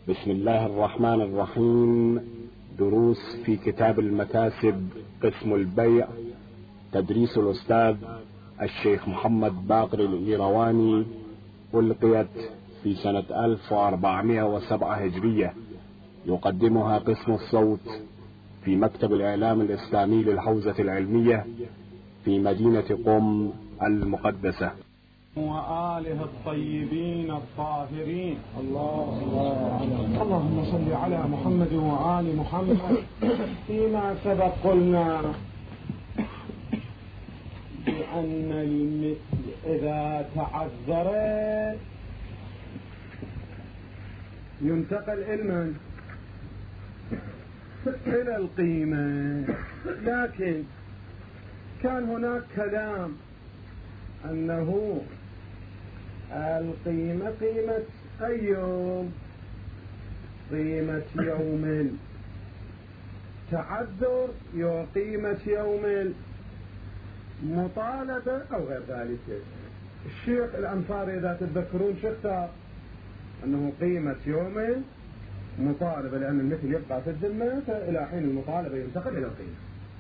بسم الله الرحمن الرحيم. دروس في كتاب المكاسب قسم البيع، تدريس الأستاذ الشيخ محمد باقر الإيرواني، ألقيت في سنة 1407 هجرية. يقدمها قسم الصوت في مكتب الإعلام الإسلامي للحوزة العلمية في مدينة قم المقدسة، وآله الطيبين الطاهرين. اللهم صل على محمد وآل محمد. فيما سبق قلنا بأن المثل إذا تعذر ينتقل إلى القيمة، لكن كان هناك كلام أنه القيمة قيمة أي يوم؟ قيمة يوم تعذر قيمة يوم مطالبة أو غير ذلك. الشيخ الأنصاري إذا تتذكرون اختار أنه قيمة يوم مطالبة، لأن المثل يبقى في الذمة، فإلى حين المطالبة ينتقل إلى القيمة.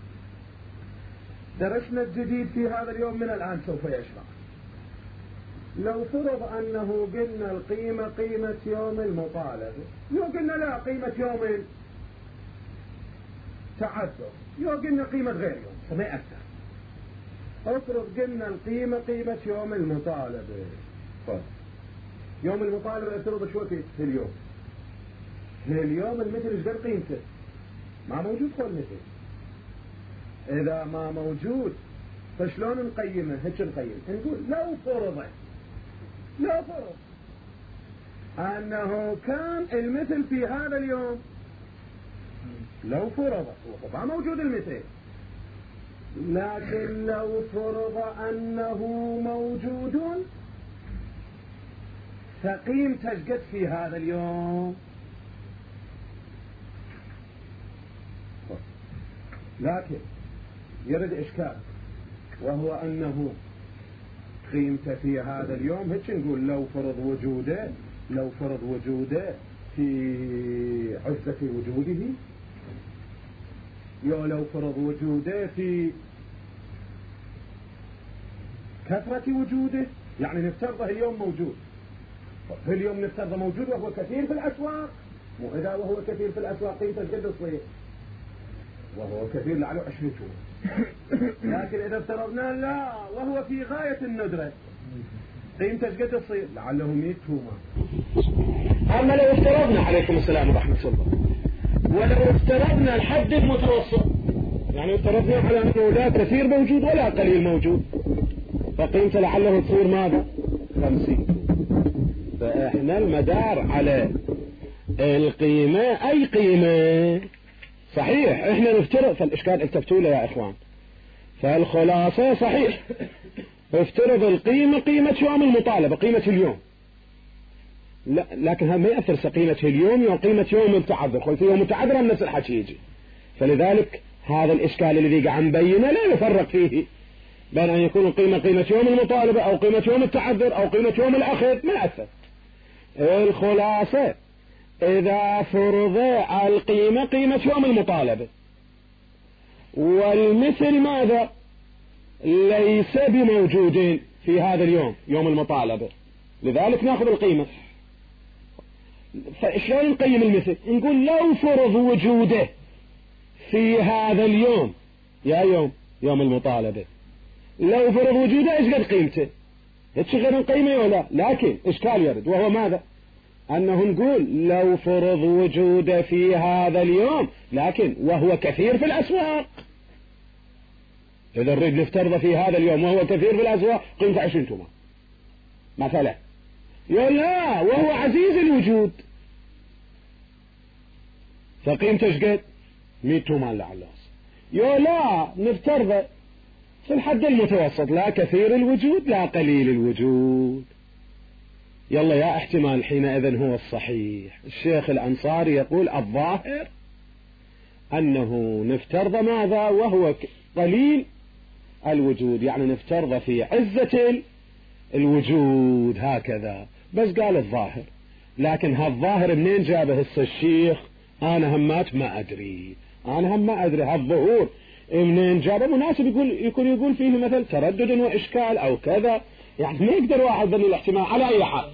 درسنا الجديد في هذا اليوم من الآن سوف يشرح. لو فرض أنه قلنا القيمة قيمة يوم المطالبة، قلنا لا قيمة يوم تعذر، قلنا قيمة غير يوم، فما يأثر. افرض قلنا القيمة قيمة يوم المطالبة. يوم المطالبة افترض شو في اليوم؟ اليوم المثل ايش قد قيمته؟ ما موجود كل مثل. إذا ما موجود فشلون نقيمه؟ هيك نقيم، نقول لو فرض أنه كان المثل في هذا اليوم، لو فرض ما موجود المثل، لكن لو فرض أنه موجود فقيمته ايش قد في هذا اليوم؟ لكن يرد إشكال، وهو أنه قيمته في هذا اليوم هيك نقول لو فرض وجوده في عزة وجوده، لو فرض وجوده في كثرة وجوده، يعني نفترضه اليوم موجود. اليوم نفترضه موجود وهو كثير في الأسواق، مو إذا وهو كثير في الأسواق قيمته قد تصير؟ وهو كثير لعله 20 تومة. لكن إذا افترضنا لا وهو في غاية الندرة، قيمته قد تصير؟ لعله 100 تومة. أما لو افترضنا، عليكم السلام ورحمة الله، ولو افترضنا الحد المتوسط، يعني افترضنا على أنه لا كثير موجود ولا قليل موجود، فقيمته لعله تصير ماذا؟ 50. فإحنا المدار على القيمة، أي قيمة صحيح احنا نفترض. فالإشكال التفتوا له يا إخوان، فالخلاصة صحيح افترض القيمة قيمة يوم المطالبة، قيمة اليوم، لا لكن هذا ما يأثر قيمة اليوم وقيمة يوم التعذر. قلت يوم التعذر نفس الحكي يجي. فلذلك هذا الإشكال الذي قاعد نبينه لا يفرق فيه بين أن يكون القيمة قيمة يوم المطالبة أو قيمة يوم التعذر أو قيمة يوم الأخذ، ما يأثر. الخلاصة إذا فرض القيمة قيمة يوم المطالبة والمثل ماذا؟ ليس بموجودين في هذا اليوم، يوم المطالبة، لذلك ناخذ القيمة. فشلون نقيم المثل؟ نقول لو فرض وجوده في هذا اليوم، يوم المطالبة، لو فرض وجوده ايش قد قيمته؟ هيك غير نقيمه ولا؟ لكن اشكال يرد، وهو ماذا؟ أنه نقول لو فرض وجوده في هذا اليوم، لكن وهو كثير في الأسواق. إذا نريد نفترض في هذا اليوم وهو كثير في الأسواق قيمته 20 تومة مثلا، لا وهو عزيز الوجود فقيمته ايش قد؟ 100 تومة لعل. لا نفترض في الحد المتوسط، لا كثير الوجود لا قليل الوجود. يلا يا احتمال حينئذ هو الصحيح. الشيخ الأنصاري يقول الظاهر أنه نفترض ماذا؟ وهو قليل الوجود، يعني نفترض في عزة الوجود هكذا. بس قال الظاهر لكن هالظاهر منين جابه هسه الشيخ؟ أنا همات ما أدري، أنا هم ما أدري هالظهور منين جابه. مناسب يقول فيه مثل تردد وإشكال أو كذا، يعني ما يقدر واحد ذني الاحتمال على أي حال.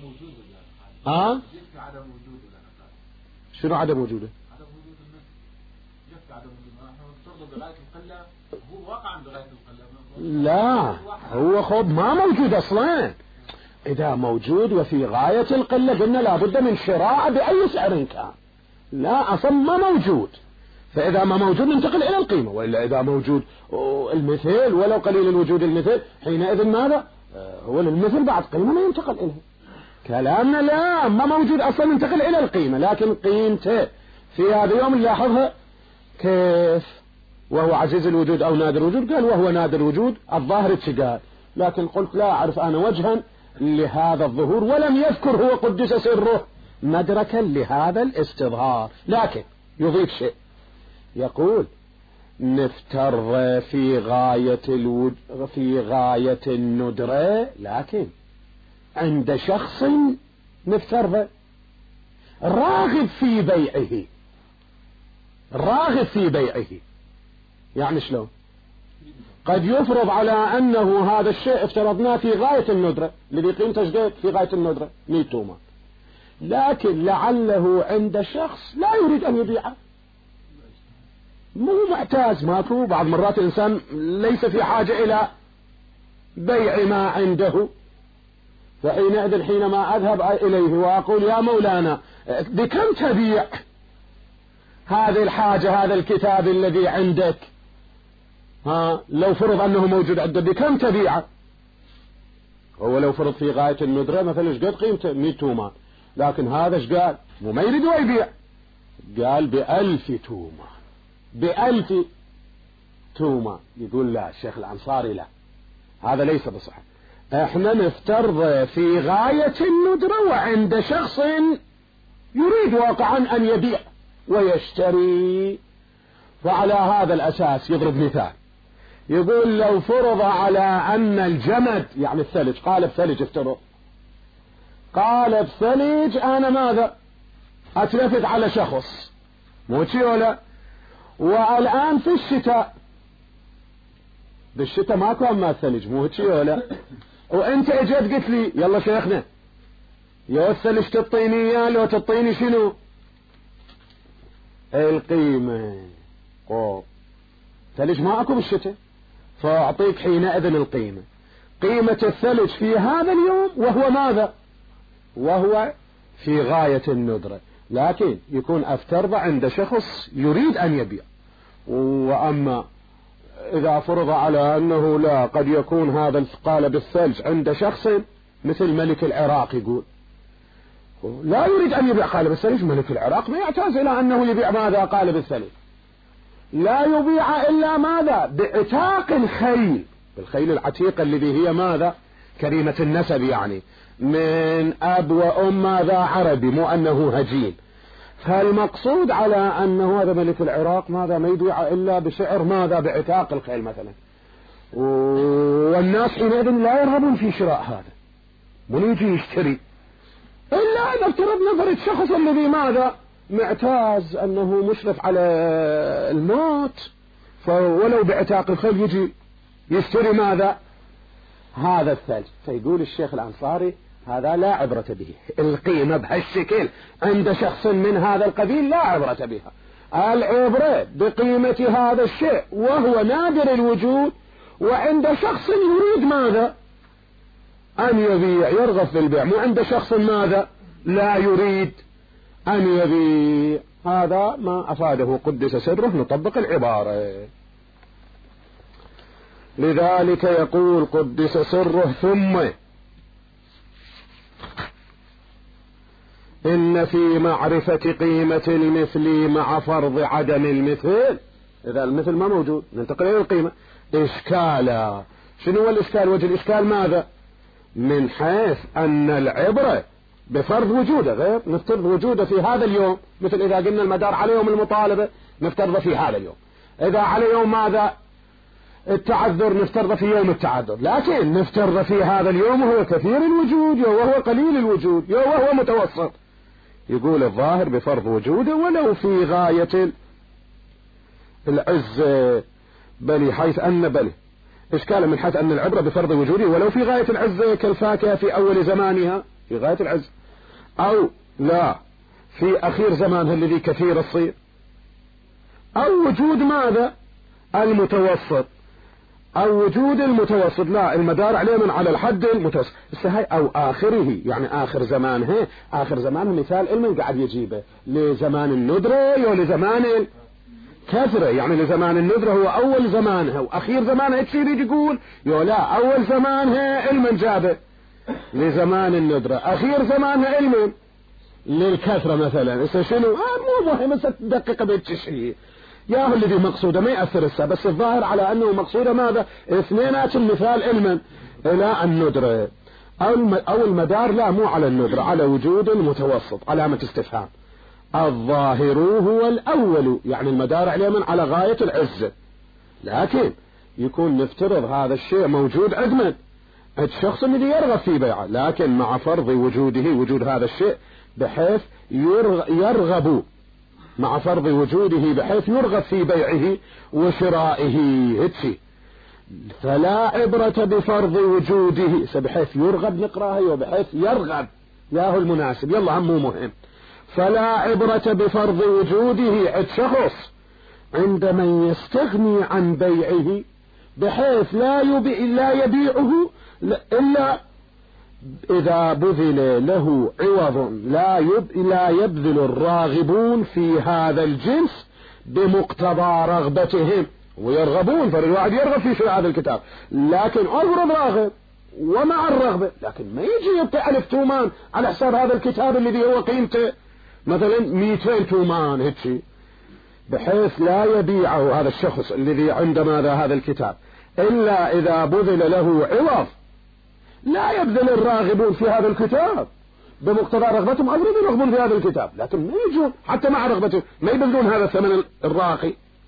شنو عدم وجوده؟ عدم وجود النفس يكفي عدم وجود نفترض بغاية القلة هو واقعا بغاية القلة. لا هو خب ما موجود أصلا. إذا موجود وفي غاية القلة قلنا لابد من شراء بأي سعر كان. لا أصلا ما موجود، فإذا ما موجود ننتقل إلى القيمة. وإلا إذا موجود المثل ولو قليل الوجود المثل حينئذ ماذا؟ هو المثل بعد قيمة ما ينتقل إليه. كلامنا لا ما موجود أصلا ننتقل إلى القيمة، لكن قيمته في هذا اليوم نلاحظها كيف وهو عزيز الوجود أو نادر الوجود. قال وهو نادر الوجود الظاهر اتشقال، لكن قلت لا أعرف أنا وجها لهذا الظهور، ولم يذكر هو قدس سره مدركا لهذا الاستظهار. لكن يضيف شيء يقول نفترض في غاية الندرة، لكن عند شخص نفترض راغب في بيعه. يعني شلون؟ قد يفرض على أنه هذا الشيء افترضناه في غاية الندرة الذي قيمته في غاية الندرة 100 تومان، لكن لعله عند شخص لا يريد أن يبيعه، مو معتاز، ماكو بعض مرات الإنسان ليس في حاجة إلى بيع ما عنده. فحينئذ حينما أذهب إليه وأقول يا مولانا بكم تبيع هذه الحاجة هذا الكتاب الذي عندك، لو فرض أنه موجود عنده بكم تبيعه؟ هو لو فرض في غاية الندرة مثلا ايش قد قيمته 100 تومان، لكن هذا ايش قال؟ مو ما يريد يبيع، قال ب1000 تومان، ب1000 تومان. يقول لا الشيخ الأنصاري لا، هذا ليس بصحة. احنا نفترض في غاية الندرة وعند شخص يريد واقعا أن يبيع ويشتري. وعلى هذا الأساس يضرب مثال، يقول لو فرض على أن الجمد يعني الثلج، قالب ثلج افترض، قالب ثلج أنا ماذا أتلفت على شخص مو شي ولا، والآن في الشتاء، بالشتاء ماكو أما الثلج مو شي ولا، وانت اجيت قلت لي يلا شيخنا يا الثلج تعطيني اياه لو تعطيني شنو القيمة. ثلج ما اكو بالشتاء، فاعطيك حينئذ القيمة، قيمة الثلج في هذا اليوم وهو ماذا؟ وهو في غاية الندرة، لكن يكون افترض عند شخص يريد ان يبيع. واما إذا فرض على أنه لا، قد يكون هذا القالب الثلج عند شخص مثل ملك العراق، يقول لا يريد أن يبيع قالب الثلج، ملك العراق ما يعتاز إلى أنه يبيع ماذا؟ قالب الثلج، لا يبيع إلا ماذا؟ بعتاق الخيل، بالخيل العتيقة الذي هي ماذا؟ كريمة النسب، يعني من أب وأم ماذا؟ عربي، مو أنه هجين. فالمقصود على أنه هذا ملك العراق ماذا؟ ما يبيع إلا بسعر ماذا؟ بعتاق الخيل مثلا. والناس حينئذ لا يرغبون في شراء هذا، من يجي يشتري إلا أن افترض نظر الشخص الذي ماذا؟ معتاز أنه مشرف على الموت، فولو بعتاق الخيل يجي يشتري ماذا؟ هذا الثلج. فيقول الشيخ الأنصاري هذا لا عبرة به، القيمة بهالشكل عند شخص من هذا القبيل لا عبرة بها، العبرة بقيمة هذا الشيء وهو نادر الوجود وعند شخص يريد ماذا؟ أن يبيع، يرغب في البيع، مو عند شخص ماذا؟ لا يريد أن يبيع. هذا ما أفاده قدس سره، نطبق العبارة. لذلك يقول قدس سره ثم إن في معرفة قيمة المثل مع فرض عدم المثل، إذا المثل ما موجود ننتقل إلى القيمة، إشكالا. شنو هو الإشكال؟ وجه الإشكال ماذا؟ من حيث أن العبرة بفرض وجوده، غير نفترض وجوده في هذا اليوم، مثل إذا قلنا المدار على يوم المطالبة نفترض في هذا اليوم، إذا على يوم ماذا؟ التعذر نفترض في يوم التعذر، لكن نفترض في هذا اليوم وهو كثير الوجود وهو قليل الوجود وهو متوسط. يقول الظاهر بفرض وجوده ولو في غاية العز، بل حيث أن بل إشكال من حيث أن العبرة بفرض وجوده ولو في غاية العز كالفاكهة في أول زمانها في غاية العز، أو لا في أخير زمانها الذي كثير الصير، أو وجود ماذا المتوسط، أو وجود المتوسط، لا المدار عليه من على الحد المتوسط أو آخره، يعني آخر زمانها. آخر زمانها مثال علم قاعد يجيبه لزمان الندرة ولزمان كثرة، يعني لزمان الندرة هو أول زمانها وأخير زمانها يريد يقول لا أول زمانها علما جابه لزمان الندرة، أخير زمانها علما للكثرة مثلا. شنو مو مهم تدقق بالتشريع ياهو الذي مقصوده ما يأثر السا، بس الظاهر على أنه مقصوده ماذا اثنينات المثال علما إلى الندرة، أو المدار لا مو على الندرة، على وجود المتوسط علامة استفهام. الظاهر هو الأول، يعني المدار عليه على غاية العزة، لكن يكون نفترض هذا الشيء موجود عند الشخص الذي يرغب في بيعه، لكن مع فرض وجوده وجود هذا الشيء بحيث يرغب مع فرض وجوده بحيث يرغب في بيعه وشرائه هتشي. فلا عبرة بفرض وجوده بحيث يرغب نقراها وبحيث يرغب ياهو المناسب يلا هم مهم. فلا عبرة بفرض وجوده عند شخص عند من يستغني عن بيعه بحيث لا يبيعه إلا إذا بذل له عوض لا يبذل الراغبون في هذا الجنس بمقتضى رغبتهم، ويرغبون فالواحد يرغب في شراء هذا الكتاب، لكن أفرض راغب ومع الرغبة، لكن ما يجي يبقى ألف تومان على حساب هذا الكتاب الذي هو قيمته مثلا 200 تومان هيك، بحيث لا يبيعه هذا الشخص الذي عنده هذا الكتاب إلا إذا بذل له عوض لا يبذل الراغبون في هذا الكتاب بمقتضى رغبتهم، أفرض يرغبون في هذا الكتاب لكن ما يجون حتى مع رغبتهم ما يبذلون هذا الثمن الراقي.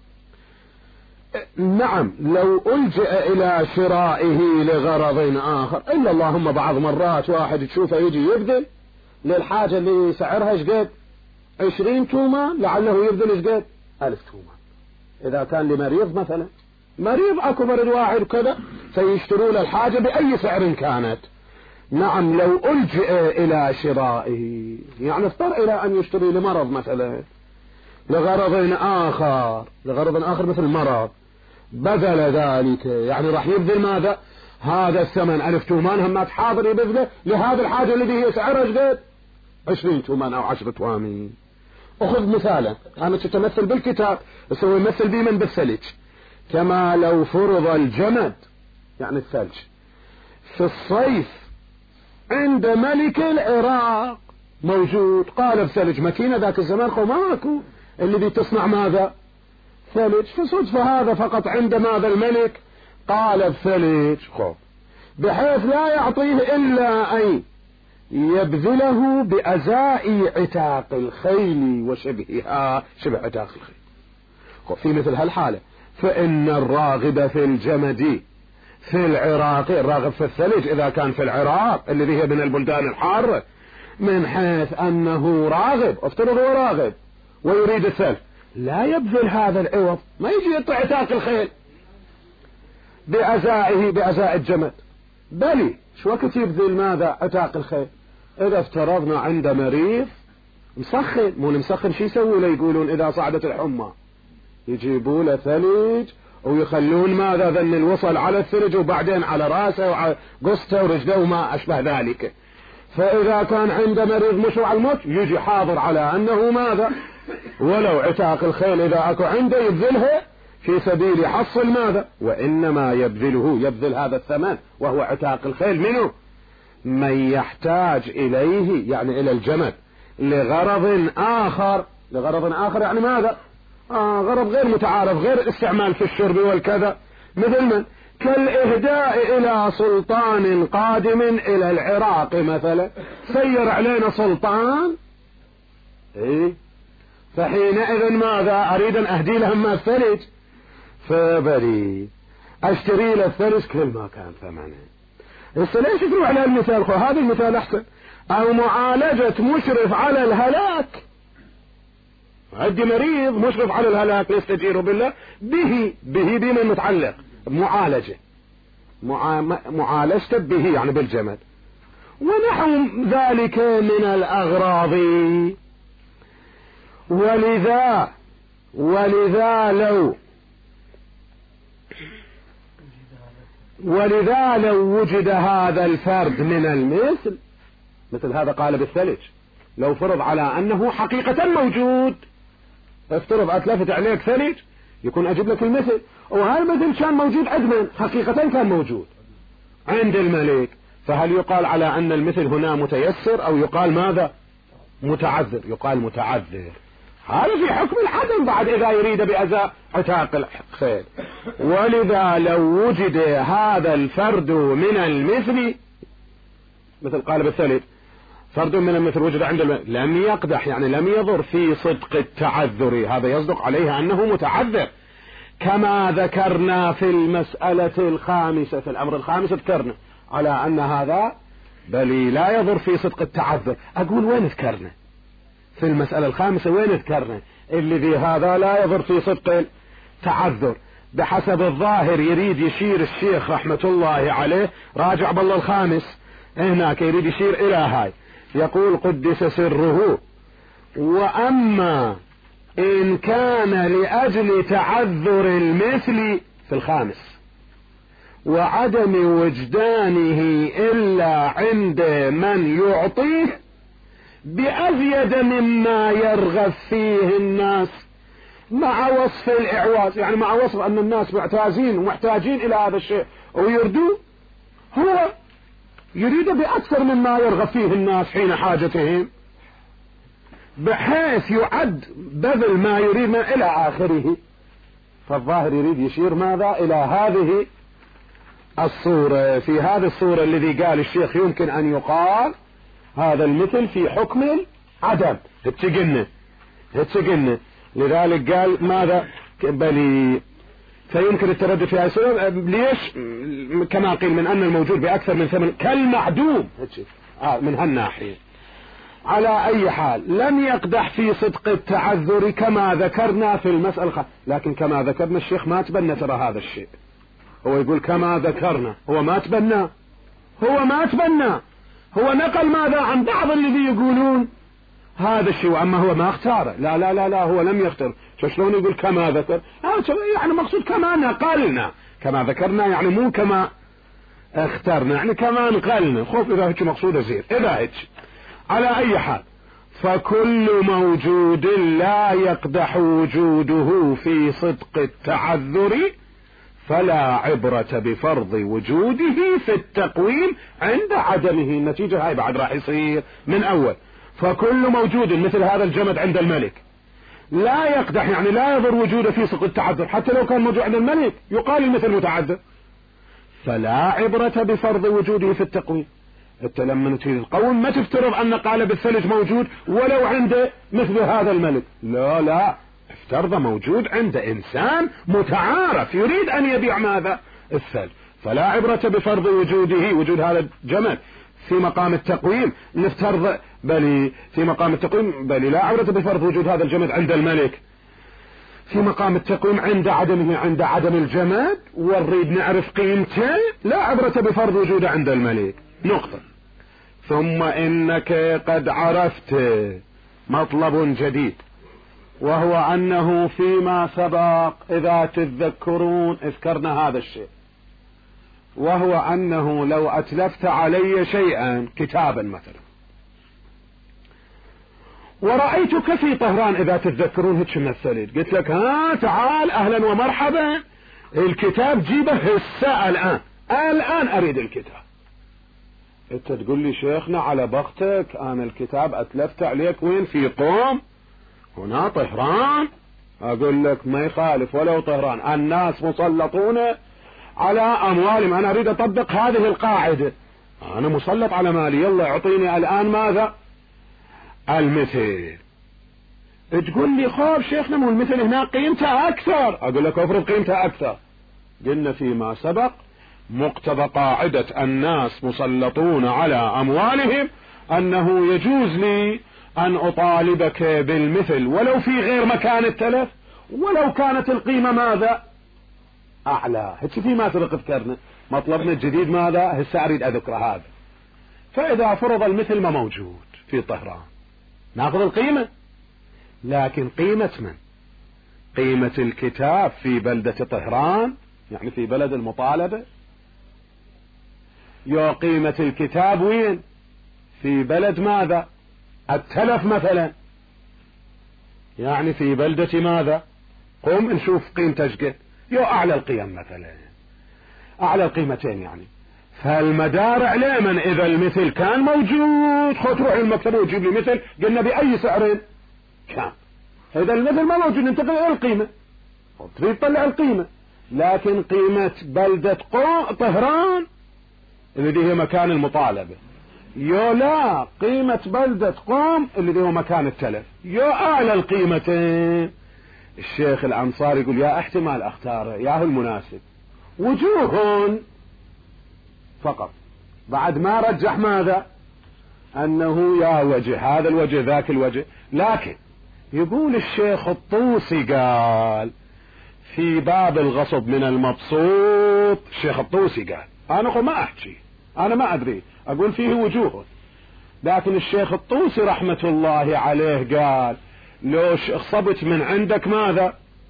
نعم لو ألجأ إلى شرائه لغرض آخر، إلا اللهم بعض مرات واحد تشوفه يجي يبذل للحاجة اللي سعرها شقد 20 تومان لعله يبذل شقد 1000 تومان. إذا كان لمريض مثلا مريض أكو مريض واحد كذا سيشترون الحاجة بأي سعر كانت. نعم لو ألجأ إلى شرائه، يعني اضطر إلى أن يشتري لمرض مثلا لغرض آخر مثل مرض، بذل ذلك يعني راح يبذل ماذا هذا الثمن 1000 تومان همات حاضر يبذله لهذا الحاجة الذي هي سعرها شقد 20 تومان أو 10 توامين. أخذ مثالا أنا تتمثل بالكتاب بس هو يمثل بي من بالثلج، كما لو فرض الجمد يعني الثلج في الصيف عند ملك العراق موجود، قال بثلج ماكينة ذاك الزمان ماكو اللي تصنع ماذا ثلج، فصدفة هذا فقط عند ماذا الملك قال بثلج بحيث لا يعطيه إلا أن يبذله بأزاء عتاق الخيل وشبهها شبه عتاق الخيل. في مثل هالحالة فإن الراغب في الجمد في العراق، الراغب في الثلج إذا كان في العراق الذي هي من البلدان الحارة، من حيث أنه راغب افترض هو راغب ويريد الثلج لا يبذل هذا العوض، ما يجي يطع عتاق الخيل بأزاء الجمد، بل شو وقت يبذل ماذا عتاق الخيل؟ إذا افترضنا عند مريض مسخن، مو المسخن شو يسوي له؟ يقولون إذا صعدت الحمى يجيبوا له ثلج ويخلون ماذا ذن الوصل على الثلج وبعدين على راسه وعلى قصته ورجله وما أشبه ذلك. فإذا كان عند مريض مشروع الموت يجي حاضر على أنه ماذا ولو عتاق الخيل إذا أكو عنده يبذلها في سبيل حصل ماذا، وإنما يبذل هذا الثمن وهو عتاق الخيل منه من يحتاج إليه يعني إلى الجمل لغرض آخر يعني ماذا غرض غير متعارف غير استعمال في الشرب والكذا، مثل من كالإهداء إلى سلطان قادم إلى العراق مثلا، سير علينا سلطان فحينئذ ماذا أريد أن أهدي لهم ما الثلج، فبريد أشتري له الثلج كل ما كان ثمنه، هسه ليش تروح على المثال؟ هذا المثال احسن. او معالجة مشرف على الهلاك، عندي مريض مشرف على الهلاك يستجير بالله به بمن متعلق معالجة، معالجته به يعني بالجمد، ونحو ذلك من الأغراض. ولذا لو وجد هذا الفرد من المثل، مثل هذا قال بالثلج، لو فرض على أنه حقيقة موجود، افترض أتلفت عليك ثلج يكون أجيب لك المثل، وهالمثل كان موجود عند من؟ حقيقة كان موجود عند الملك، فهل يقال على أن المثل هنا متيسر أو يقال ماذا؟ متعذر؟ يقال متعذر. هذا في حكم العدم بعد إذا يريد بأزاء عتاق الخيل. ولذا لو وجد هذا الفرد من المثل، مثل قال بالثلج فرد من المثل وجد عند لم يقدح، يعني لم يضر في صدق التعذر، هذا يصدق عليه أنه متعذر، كما ذكرنا في المسألة الخامسة، في الأمر الخامس ذكرنا على أن هذا بل لا يضر في صدق التعذر. أقول وين ذكرنا في المسألة الخامسة؟ وين ذكرنا الذي هذا لا يضر في صدق التعذر؟ بحسب الظاهر يريد يشير الشيخ رحمة الله عليه، راجع بالله الخامس هناك يريد يشير إلى هاي، يقول قدس سره: وأما إن كان لأجل تعذر المثل في الخامس وعدم وجدانه إلا عند من يعطيه بأزيد مما يرغب فيه الناس، مع وصف الإعواز، يعني مع وصف أن الناس معتازين ومحتاجين إلى هذا الشيء ويردوه، هو يريد بأكثر مما يرغب فيه الناس حين حاجتهم، بحيث يعد بذل ما يريد من إلى آخره. فالظاهر يريد يشير ماذا؟ إلى هذه الصورة. في هذه الصورة الذي قال الشيخ يمكن أن يقال هذا المثل في حكم العدم، هتسجنه. لذلك قال ماذا؟ بل فيمكن التردد في هذه الصورة. ليش؟ كما قيل من أن الموجود بأكثر من ثمن كالمعدوم، من هالناحية. على أي حال لم يقدح في صدق التعذر كما ذكرنا في المسألة، لكن كما ذكرنا الشيخ ما تبنى ترى هذا الشيء، هو يقول كما ذكرنا، هو ما تبنى، هو نقل ماذا عن بعض الذي يقولون هذا الشيء، وأما هو ما اختاره. لا لا لا لا، هو لم يختار. شلون يقول كما ذكر؟ يعني مقصود كما نقلنا، كما ذكرنا يعني مو كما اخترنا، يعني كما نقلنا. خوف إذا هيك مقصود زين، إذا هيك. على أي حال فكل موجود لا يقدح وجوده في صدق التعذر فلا عبرة بفرض وجوده في التقويم عند عدمه. النتيجة هاي بعد راح يصير من أول. فكل موجود مثل هذا الجمد عند الملك لا يقدح، يعني لا يضر وجوده في صدق التعذر، حتى لو كان موجود عند الملك يقال المثل متعذر، فلا عبرة بفرض وجوده في التقويم. انت لما تريد تقوم ما تفترض أن قال بالثلج موجود ولو عند مثل هذا الملك، لا، افترض موجود عند إنسان متعارف يريد أن يبيع ماذا؟ الثلج. فلا عبرة بفرض وجوده، وجود هذا الجمل في مقام التقويم، نفترض بل في مقام التقويم بل لا عبرة بفرض وجود هذا الجمد عند الملك في مقام التقويم عند عدمه، عند عدم الجمد ونريد نعرف قيمته، لا عبرة بفرض وجوده عند الملك. نقطة. ثم إنك قد عرفت مطلب جديد، وهو أنه فيما سبق إذا تتذكرون اذكرنا هذا الشيء، وهو أنه لو أتلفت علي شيئا كتابا مثلا ورأيتك في طهران، إذا تتذكرون هيك من الثلج، قلت لك ها تعال أهلا ومرحبا الكتاب جيبه هسه الآن أريد الكتاب. انت تقول لي شيخنا على بختك أنا الكتاب أتلفت عليك وين؟ في قوم هنا طهران. أقول لك ما يخالف ولو طهران، الناس مسلطون على أموالهم، أنا أريد أطبق هذه القاعدة، أنا مسلط على مالي، يلا اعطيني الآن ماذا؟ المثل. تقول لي خوف شيخنا مو المثل هنا قيمتها أكثر. أقول لك أفرض قيمتها أكثر. قلنا فيما سبق مقتضى قاعدة الناس مسلطون على أموالهم أنه يجوز لي أن أطالبك بالمثل ولو في غير مكان التلف، ولو كانت القيمة ماذا أعلى. هسه في ما تذكرنا مطلبنا الجديد ماذا، هسه أريد أذكر هذا. فإذا فرض المثل ما موجود في طهران نأخذ القيمة، لكن قيمة من؟ قيمة الكتاب في بلدة طهران، يعني في بلد المطالبة، يا قيمة الكتاب وين؟ في بلد ماذا؟ التلف مثلا، يعني في بلدة ماذا؟ قم نشوف قيمته قد، يا أعلى القيم مثلا، أعلى القيمتين يعني. فالمدار عليه من إذا المثل كان موجود خذ روح المكتبة وجيب لي مثل قلنا بأي سعر كان. إذا المثل ما موجود ننتقل إلى القيمة، تريد تطلع القيمة، لكن قيمة بلدة طهران اللي هي مكان المطالبة، يا لا قيمة بلدة قوم اللي هو مكان التلف، يا أعلى القيمتين. الشيخ الأنصاري يقول يا احتمال اختاره يا هو المناسب، وجوه فقط، بعد ما رجح ماذا أنه يا وجه هذا الوجه ذاك الوجه. لكن يقول الشيخ الطوسي قال في باب الغصب من المبسوط، الشيخ الطوسي قال، أنا ما أحكي، أنا ما أدري، أقول فيه وجوه، لكن الشيخ الطوسي رحمة الله عليه قال لو اخصبت من عندك ماذا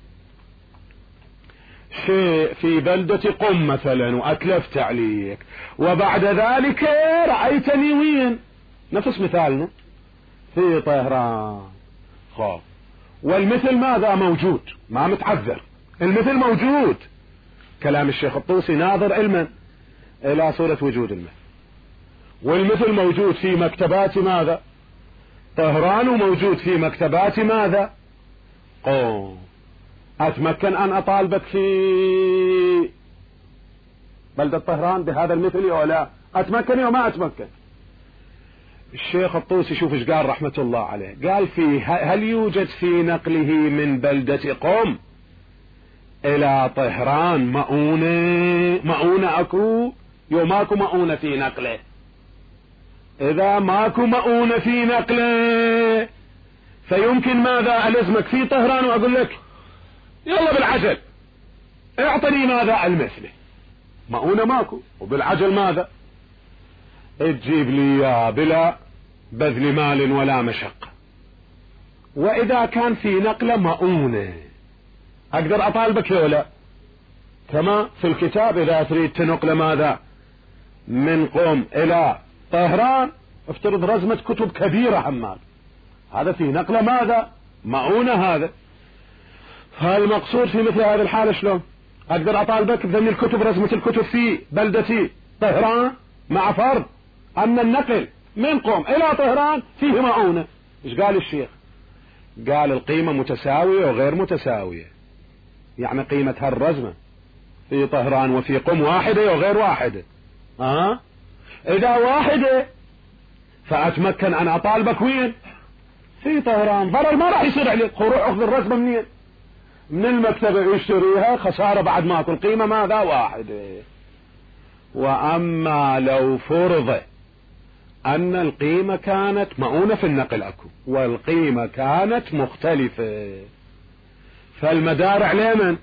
شيء في بلدة قم مثلا وأتلفت عليك، وبعد ذلك رأيتني وين، نفس مثالنا في طهران، خاف والمثل ماذا موجود، ما متعذر، المثل موجود. كلام الشيخ الطوسي ناظر علما إلى صورة وجود المثل، والمثل موجود في مكتبات ماذا طهران، وموجود في مكتبات ماذا قوم. أتمكن أن أطالبك في بلدة طهران بهذا المثل أو لا؟ أتمكن أو ما أتمكن؟ الشيخ الطوسي شوف إيش قال رحمة الله عليه، قال في هل يوجد في نقله من بلدة قوم إلى طهران مؤونة أكو، يو ماكو مؤونة في نقله. إذا ماكو مؤونة في نقله فيمكن ماذا ألزمك في طهران وأقول لك يلا بالعجل اعطني ماذا المثل، مؤونة ماكو، وبالعجل ماذا تجيب لي بلا بذل مال ولا مشقة. وإذا كان في نقلة مؤونة أقدر أطالبك ولا، كما في الكتاب إذا تريد تنقل ماذا من قوم إلى طهران افترض رزمة كتب كبيرة حمال، هذا في نقلة ماذا مؤونة. هذا فالمقصود في مثل هذه الحالة شلون أقدر أطالبك بذن الكتب، رزمة الكتب في بلدتي طهران، مع فرض أن النقل من قوم إلى طهران فيه مؤونة. إيش قال الشيخ؟ قال القيمة متساوية وغير متساوية، يعني قيمة هالرزمة في طهران وفي قوم واحدة وغير واحدة. إذا واحدة فأتمكن أن أطالبك وين في طهران، ضرر ما راح يصير عليك، روح أخذ الرزمة منين من المكتبة يشتريها، خسارة بعد ما كل قيمة ماذا واحدة. وأما لو فرض أن القيمة كانت مؤونة في النقل أكو والقيمة كانت مختلفة، فالمدار على من؟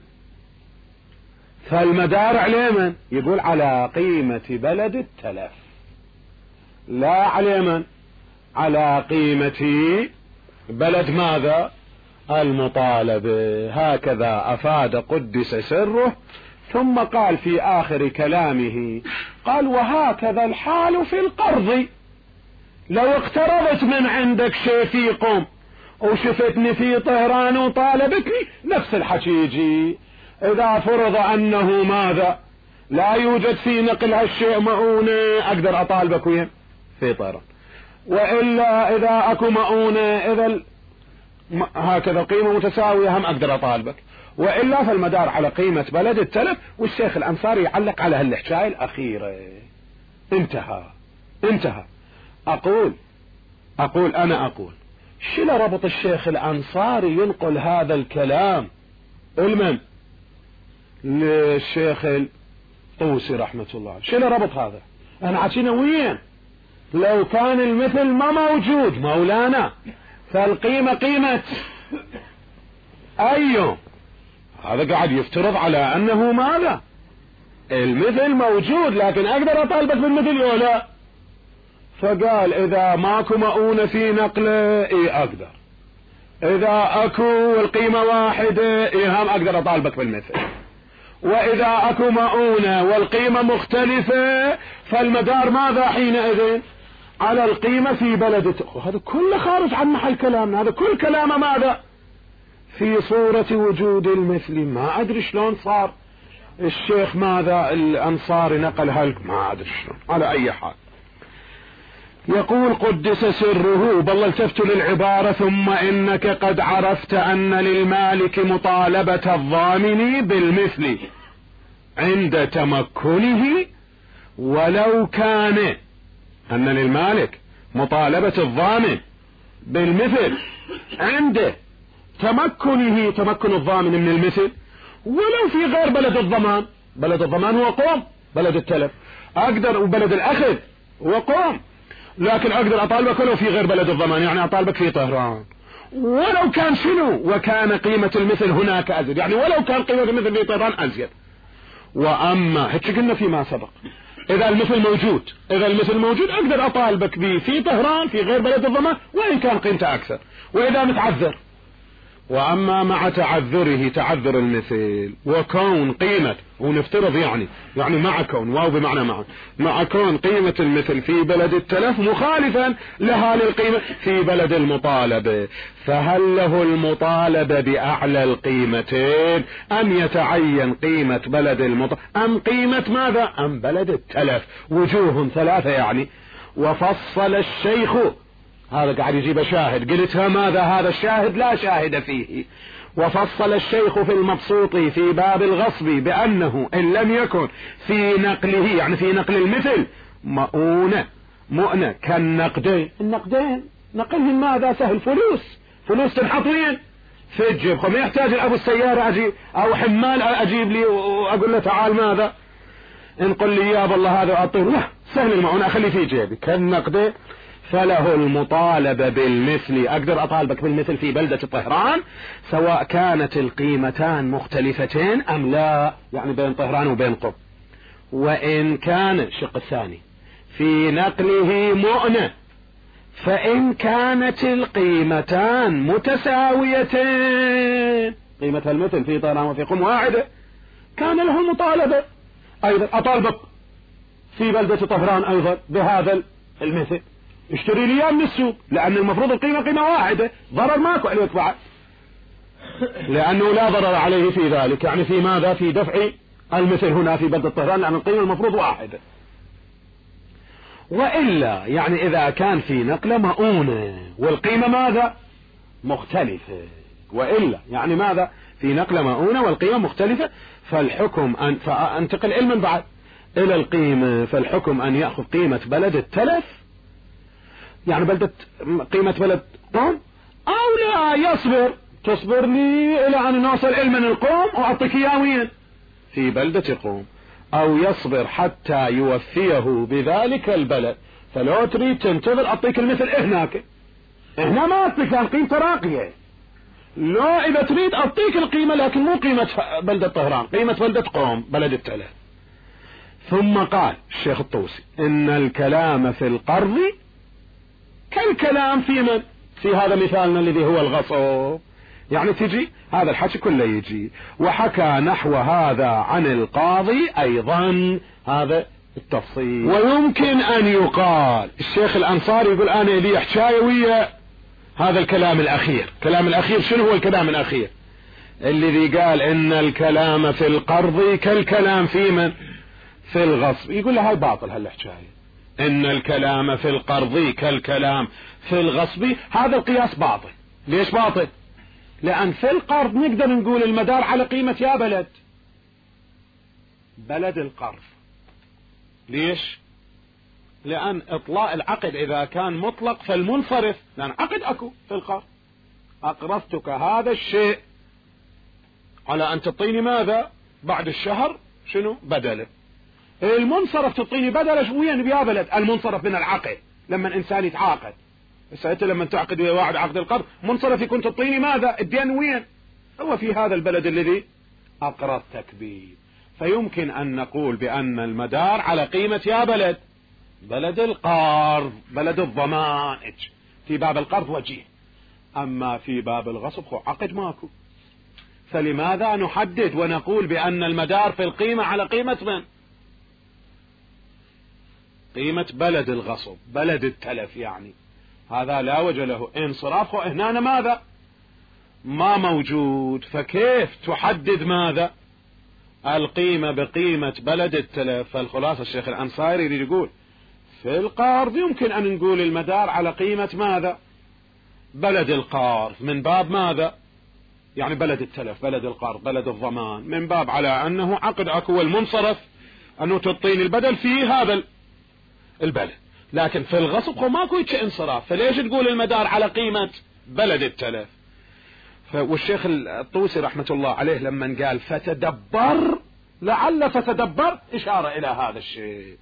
فالمدار على من؟ يقول على قيمة بلد التلف، لا على من؟ على قيمة بلد ماذا المطالبة. هكذا أفاد قدس سره. ثم قال في آخر كلامه قال وهكذا الحال في القرض، لو اقترضت من عندك شيء في قوم وشفتني في طهران وطالبتني نفس الحكي يجي. إذا فرض أنه ماذا لا يوجد في نقل هالشيء مؤونة أقدر أطالبك وين في طهران، وإلا إذا أكو مؤونة إذا هكذا قيمة متساوية هم أقدر أطالبك، وإلا فالمدار على قيمة بلد التلف. والشيخ الأنصاري يعلق على هالحكاية الأخيرة. انتهى. أقول شلا ربط الشيخ الأنصاري ينقل هذا الكلام المن للشيخ طوسي رحمة الله. شنو ربط هذا؟ انا عشنا وين لو كان المثل ما موجود مولانا فالقيمة قيمة ايوه. هذا قاعد يفترض على انه ماذا؟ المثل موجود لكن اقدر اطالبك بالمثل ولا لا؟ فقال اذا ماكو مؤونة في نقله اي اقدر، اذا اكو القيمة واحدة اي هم اقدر اطالبك بالمثل، واذا اكو مؤونة والقيمة مختلفة فالمدار ماذا حينئذ؟ على القيمة في بلدته. هذا كله خارج عن محل كلامنا، هذا كل كلامه ماذا؟ في صورة وجود المثل. ما ادري شلون صار الشيخ ماذا الانصاري نقل هلك، ما ادري شلون. على اي حال يقول قدس سره، بل التفت للعبارة ثم انك قد عرفت ان للمالك مطالبة الضامن بالمثل عند تمكنه، ولو كان ان للمالك مطالبة الضامن بالمثل عند تمكنه، تمكن الضامن من المثل، ولو في غير بلد الضمان. بلد الضمان هو قوم، بلد التلف اقدر، وبلد الاخذ هو قوم، لكن اقدر اطالبك ولو في غير بلد الضمان، يعني اطالبك في طهران ولو كان شنو؟ وكان قيمة المثل هناك ازيد، يعني ولو كان قيمة المثل في طهران ازيد. واما هيك قلنا فيما سبق اذا المثل موجود، اذا المثل موجود اقدر اطالبك به في طهران في غير بلد الضمان وان كان قيمته اكثر، واذا متعذر. واما مع تعذره، تعذر المثل وكون قيمة، ونفترض يعني مع كون، واو بمعنى مع كون قيمة المثل في بلد التلف مخالفا لها للقيمة في بلد المطالبة، فهل له المطالبة بأعلى القيمتين أم يتعين قيمة بلد المطالبة أم قيمة ماذا؟ أم بلد التلف؟ وجوه ثلاثة يعني. وفصل الشيخ، هذا قاعد يجيب شاهد، قلتها ماذا؟ هذا الشاهد لا شاهد فيه. وفصل الشيخ في المبسوط في باب الغصب بأنه إن لم يكن في نقله، يعني في نقل المثل مؤنة كالنقدين. النقدين نقلهم ماذا؟ سهل، فلوس تنحط وين؟ في الجيب، ما يحتاج أبو السيارة أجيب أو حمال أجيب لي وأقول له تعال ماذا انقل لي يا بالله هذا أعطيه، لا سهل المؤونة أخلي في جيبي. كالنقدين فله المطالبة بالمثل، اقدر اطالبك بالمثل في بلدة طهران سواء كانت القيمتان مختلفتين ام لا، يعني بين طهران وبين قم. وان كان الشق الثاني في نقله مؤنة، فان كانت القيمتان متساويتين، قيمة المثل في طهران وفي قم واحدة، كان له المطالبة ايضا اطالبك في بلدة طهران ايضا بهذا المثل، اشتري لي من السوق، لان المفروض القيمة قيمة واحدة، ضرر ماكو عليك بعد، لانه لا ضرر عليه في ذلك، يعني في ماذا؟ في دفع المثل هنا في بلدة طهران، لان القيمة المفروض واحدة. وإلا يعني اذا كان في نقلة مؤونة والقيمة ماذا؟ مختلفة، وإلا يعني ماذا؟ في نقلة مؤونة والقيمة مختلفة، فالحكم فانتقل علما بعد الى القيمة، فالحكم ان يأخذ قيمة بلد التلف، يعني قيمة بلد قوم، او لا تصبر لي الى ان نوصل علما القوم واعطيك اياه وين؟ في بلدة قوم، او يصبر حتى يوفيه بذلك البلد، فلو تريد تنتظر اعطيك المثل هنا ما اعطيك القيمة راقية، لو اذا تريد اعطيك القيمة لكن مو قيمة بلدة طهران، قيمة بلدة قوم بلد التلف. ثم قال الشيخ الطوسي ان الكلام في القرض كالكلام في من؟ في هذا مثالنا الذي هو الغصب، يعني تجي هذا الحكي كله يجي. وحكى نحو هذا عن القاضي ايضا، هذا التفصيل. ويمكن ان يقال الشيخ الانصاري يقول انا لي حكاية ويا هذا الكلام الاخير. كلام الاخير شنو هو الكلام الاخير؟ الذي قال ان الكلام في القرض كالكلام في من؟ في الغصب. يقول له هاي باطل هالحكاية، ان الكلام في القرض كالكلام في الغصب، هذا القياس باطل. ليش باطل؟ لان في القرض نقدر نقول المدار على قيمة يا بلد القرض. ليش؟ لان اطلاق العقد اذا كان مطلق فالمنصرف، لان عقد اكو في القرض، اقرضتك هذا الشيء على ان تعطيني ماذا بعد الشهر؟ شنو بدله؟ المنصرف تعطيني بدله وين بيا بلد المنصرف من العقد لما الانسان يتعاقد. بس انت لما تعقد ويا واحد عقد القرض منصرف يكون تعطيني ماذا؟ الدين وين؟ هو في هذا البلد الذي اقرضتك به. فيمكن ان نقول بان المدار على قيمة يا بلد القرض، بلد الضمان في باب القرض وجيه، اما في باب الغصب هو عقد ماكو. فلماذا نحدد ونقول بان المدار في القيمة على قيمة من؟ قيمة بلد الغصب، بلد التلف. يعني هذا لا وجه له انصراف، وهنا ماذا؟ ما موجود. فكيف تحدد ماذا؟ القيمة بقيمة بلد التلف. فالخلاصة الشيخ الأنصاري يريد يقول في القرض يمكن أن نقول المدار على قيمة ماذا؟ بلد القرض، من باب ماذا؟ يعني بلد التلف، بلد القرض، بلد الضمان، من باب على أنه عقد أكو المنصرف أنه تعطيني البدل في هذا البلد. لكن في الغصب هو ماكو انصراف، فليش تقول المدار على قيمة بلد التلف؟ والشيخ الطوسي رحمة الله عليه لما قال فتدبر، لعل فتدبر إشارة إلى هذا الشيء.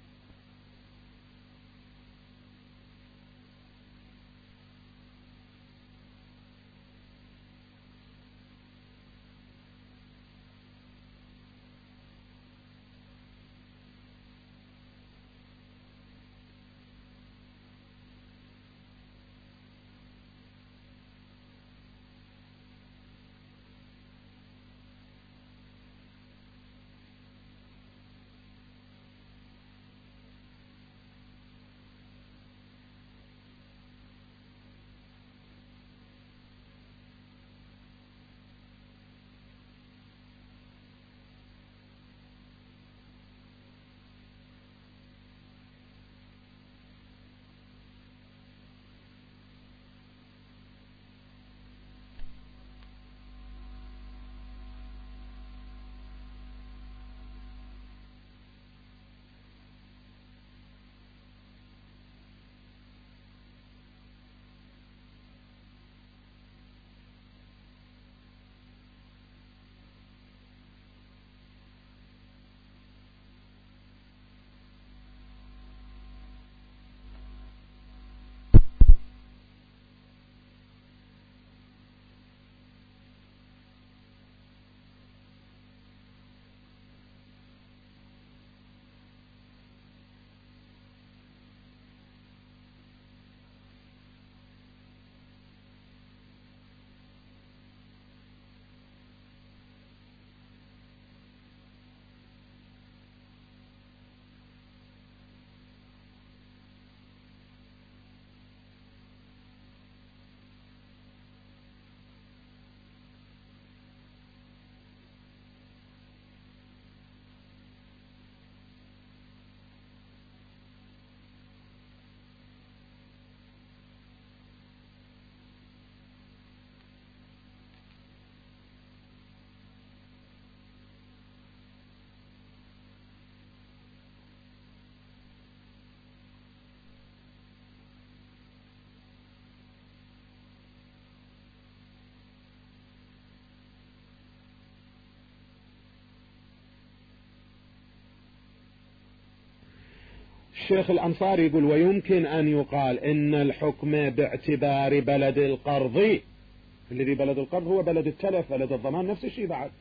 الشيخ الأنصاري يقول ويمكن أن يقال إن الحكم باعتبار بلد القرض، الذي بلد القرض هو بلد التلف، بلد الضمان نفس الشيء بعد،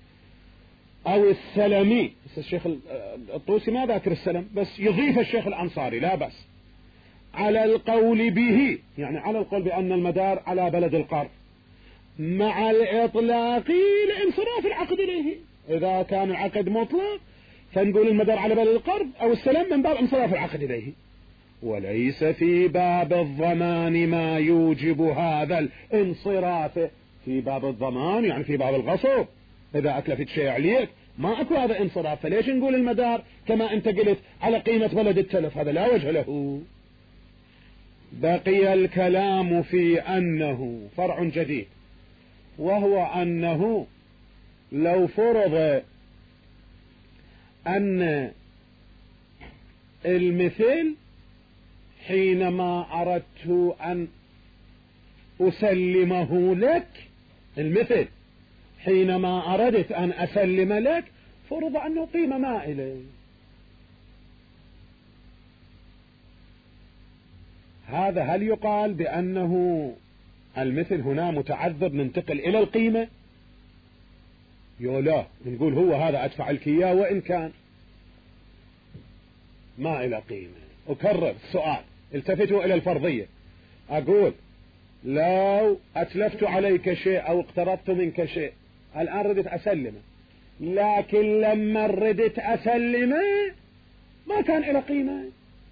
أو السلمي. الشيخ الطوسي ما ذاكر السلم، بس يضيف الشيخ الأنصاري لا بس على القول به، يعني على القول بأن المدار على بلد القرض مع الإطلاق لانصراف العقد إليه. إذا كان العقد مطلق فنقول المدار على بلد القرض أو السلم من باب انصراف العقد إليه، وليس في باب الضمان ما يوجب هذا الانصراف. في باب الضمان يعني في باب الغصب، إذا أتلفت شيء عليك ما أكو هذا انصراف، فليش نقول المدار كما أنت قلت على قيمة بلد التلف؟ هذا لا وجه له. بقي الكلام في أنه فرع جديد، وهو أنه لو فرض أن المثل حينما أردت أن أسلمه لك، المثل حينما أردت أن أسلم لك فرض أنه قيمة مائلة، هذا هل يقال بأنه المثل هنا متعذر ننتقل إلى القيمة؟ لا، نقول هو هذا أدفع لك إياه وإن كان ما إلى قيمة. أكرر السؤال، التفتوا إلى الفرضية. أقول لو أتلفت عليك شيء أو اقترضت منك شيء، الآن ردت أسلمه، لكن لما ردت أسلمه ما كان إلى قيمة.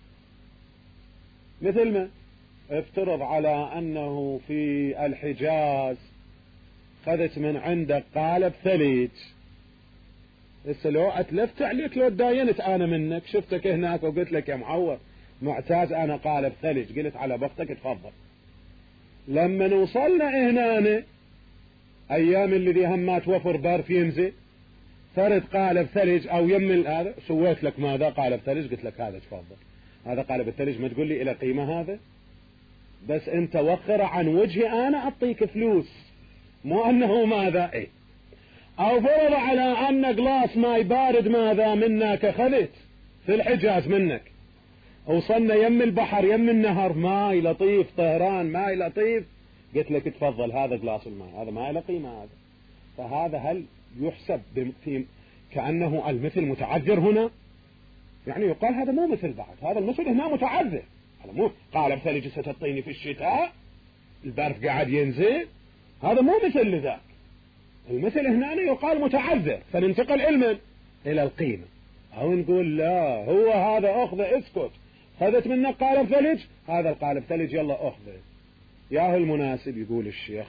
مثل ما افترض على أنه في الحجاز خذت من عندك قالب ثلج، هسه لو أتلفت عليك، لو تداينت أنا منك، شفتك هناك وقلت لك يا معور معتاز أنا قالب ثلج، قلت على بختك تفضل. لما نوصلنا هنا أيام اللي هم ما توفر بارف ينزل، فرد قالب ثلج أو يم هذا، سويت لك ماذا؟ قالب ثلج، قلت لك هذا تفضل، هذا قالب الثلج، ما تقول لي إلى قيمة هذا، بس أنت وخر عن وجهي أنا أعطيك فلوس، مو أنه ماذا إيه. أو فرض على أن قلاص ماي بارد ماذا منك أخذت في الحجاز منك، وصلنا يم البحر يم النهر، ماي لطيف طهران ماي لطيف، قلت لك تفضل هذا قلاص الماء، هذا ما له قيمة هذا. فهذا هل يحسب كأنه المثل متعذر هنا؟ يعني يقال هذا مو مثل بعد، هذا المثل هنا متعذر، هذا مو قالب ثلج ستعطيني في الشتاء البرف قاعد ينزل، هذا مو مثل لذاك. المثل هنا يقال متعذر، فننتقل إلى القيمة. أو نقول لا، هو هذا أخذ، اسكت، خذت منك قالب ثلج، هذا القالب ثلج يلا أخذه، ياهو المناسب. يقول الشيخ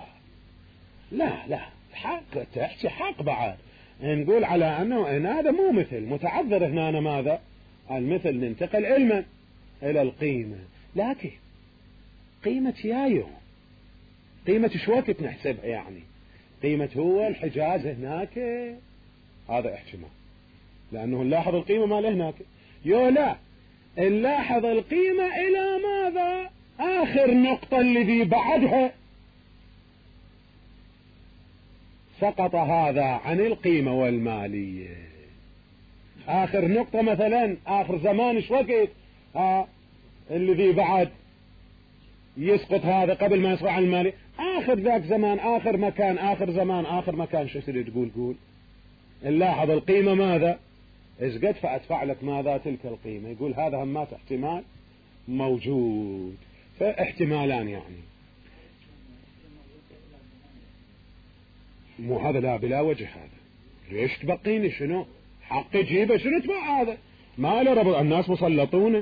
لا حق، تحكي حق بعد. نقول على أنه إن هذا مو مثل متعذر هنا، أنا ماذا؟ المثل ننتقل إلى القيمة. لكن قيمة يايو، قيمة شو وقت نحسبها؟ يعني قيمة هو الحجاز هناك، هذا احتمال، لأنه نلاحظ القيمة ما له هناك. لا، نلاحظ القيمة إلى ماذا؟ آخر نقطة الذي بعدها سقط هذا عن القيمة والمالية. آخر نقطة مثلا آخر زمان شو وقت الذي بعد يسقط هذا قبل ما يسقط عن المالية، آخر ذاك زمان، آخر مكان، آخر زمان، آخر مكان. شو تريد تقول؟ نلاحظ القيمة ماذا؟ ازقد فأدفع لك ماذا؟ تلك القيمة. يقول هذا همات احتمال موجود، فاحتمالان يعني. مو هذا لا بلا وجه، هذا ليش تبقيني؟ شنو حق جيبه؟ شنو تبع هذا؟ ما له رب، الناس مسلطونه.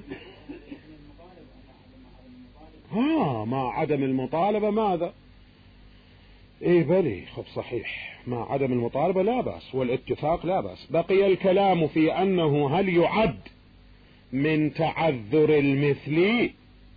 مع عدم المطالبة ماذا؟ ايه بلي، خب صحيح، مع عدم المطالبة لا بأس، والاتفاق لا بأس. بقي الكلام في أنه هل يعد من تعذر المثل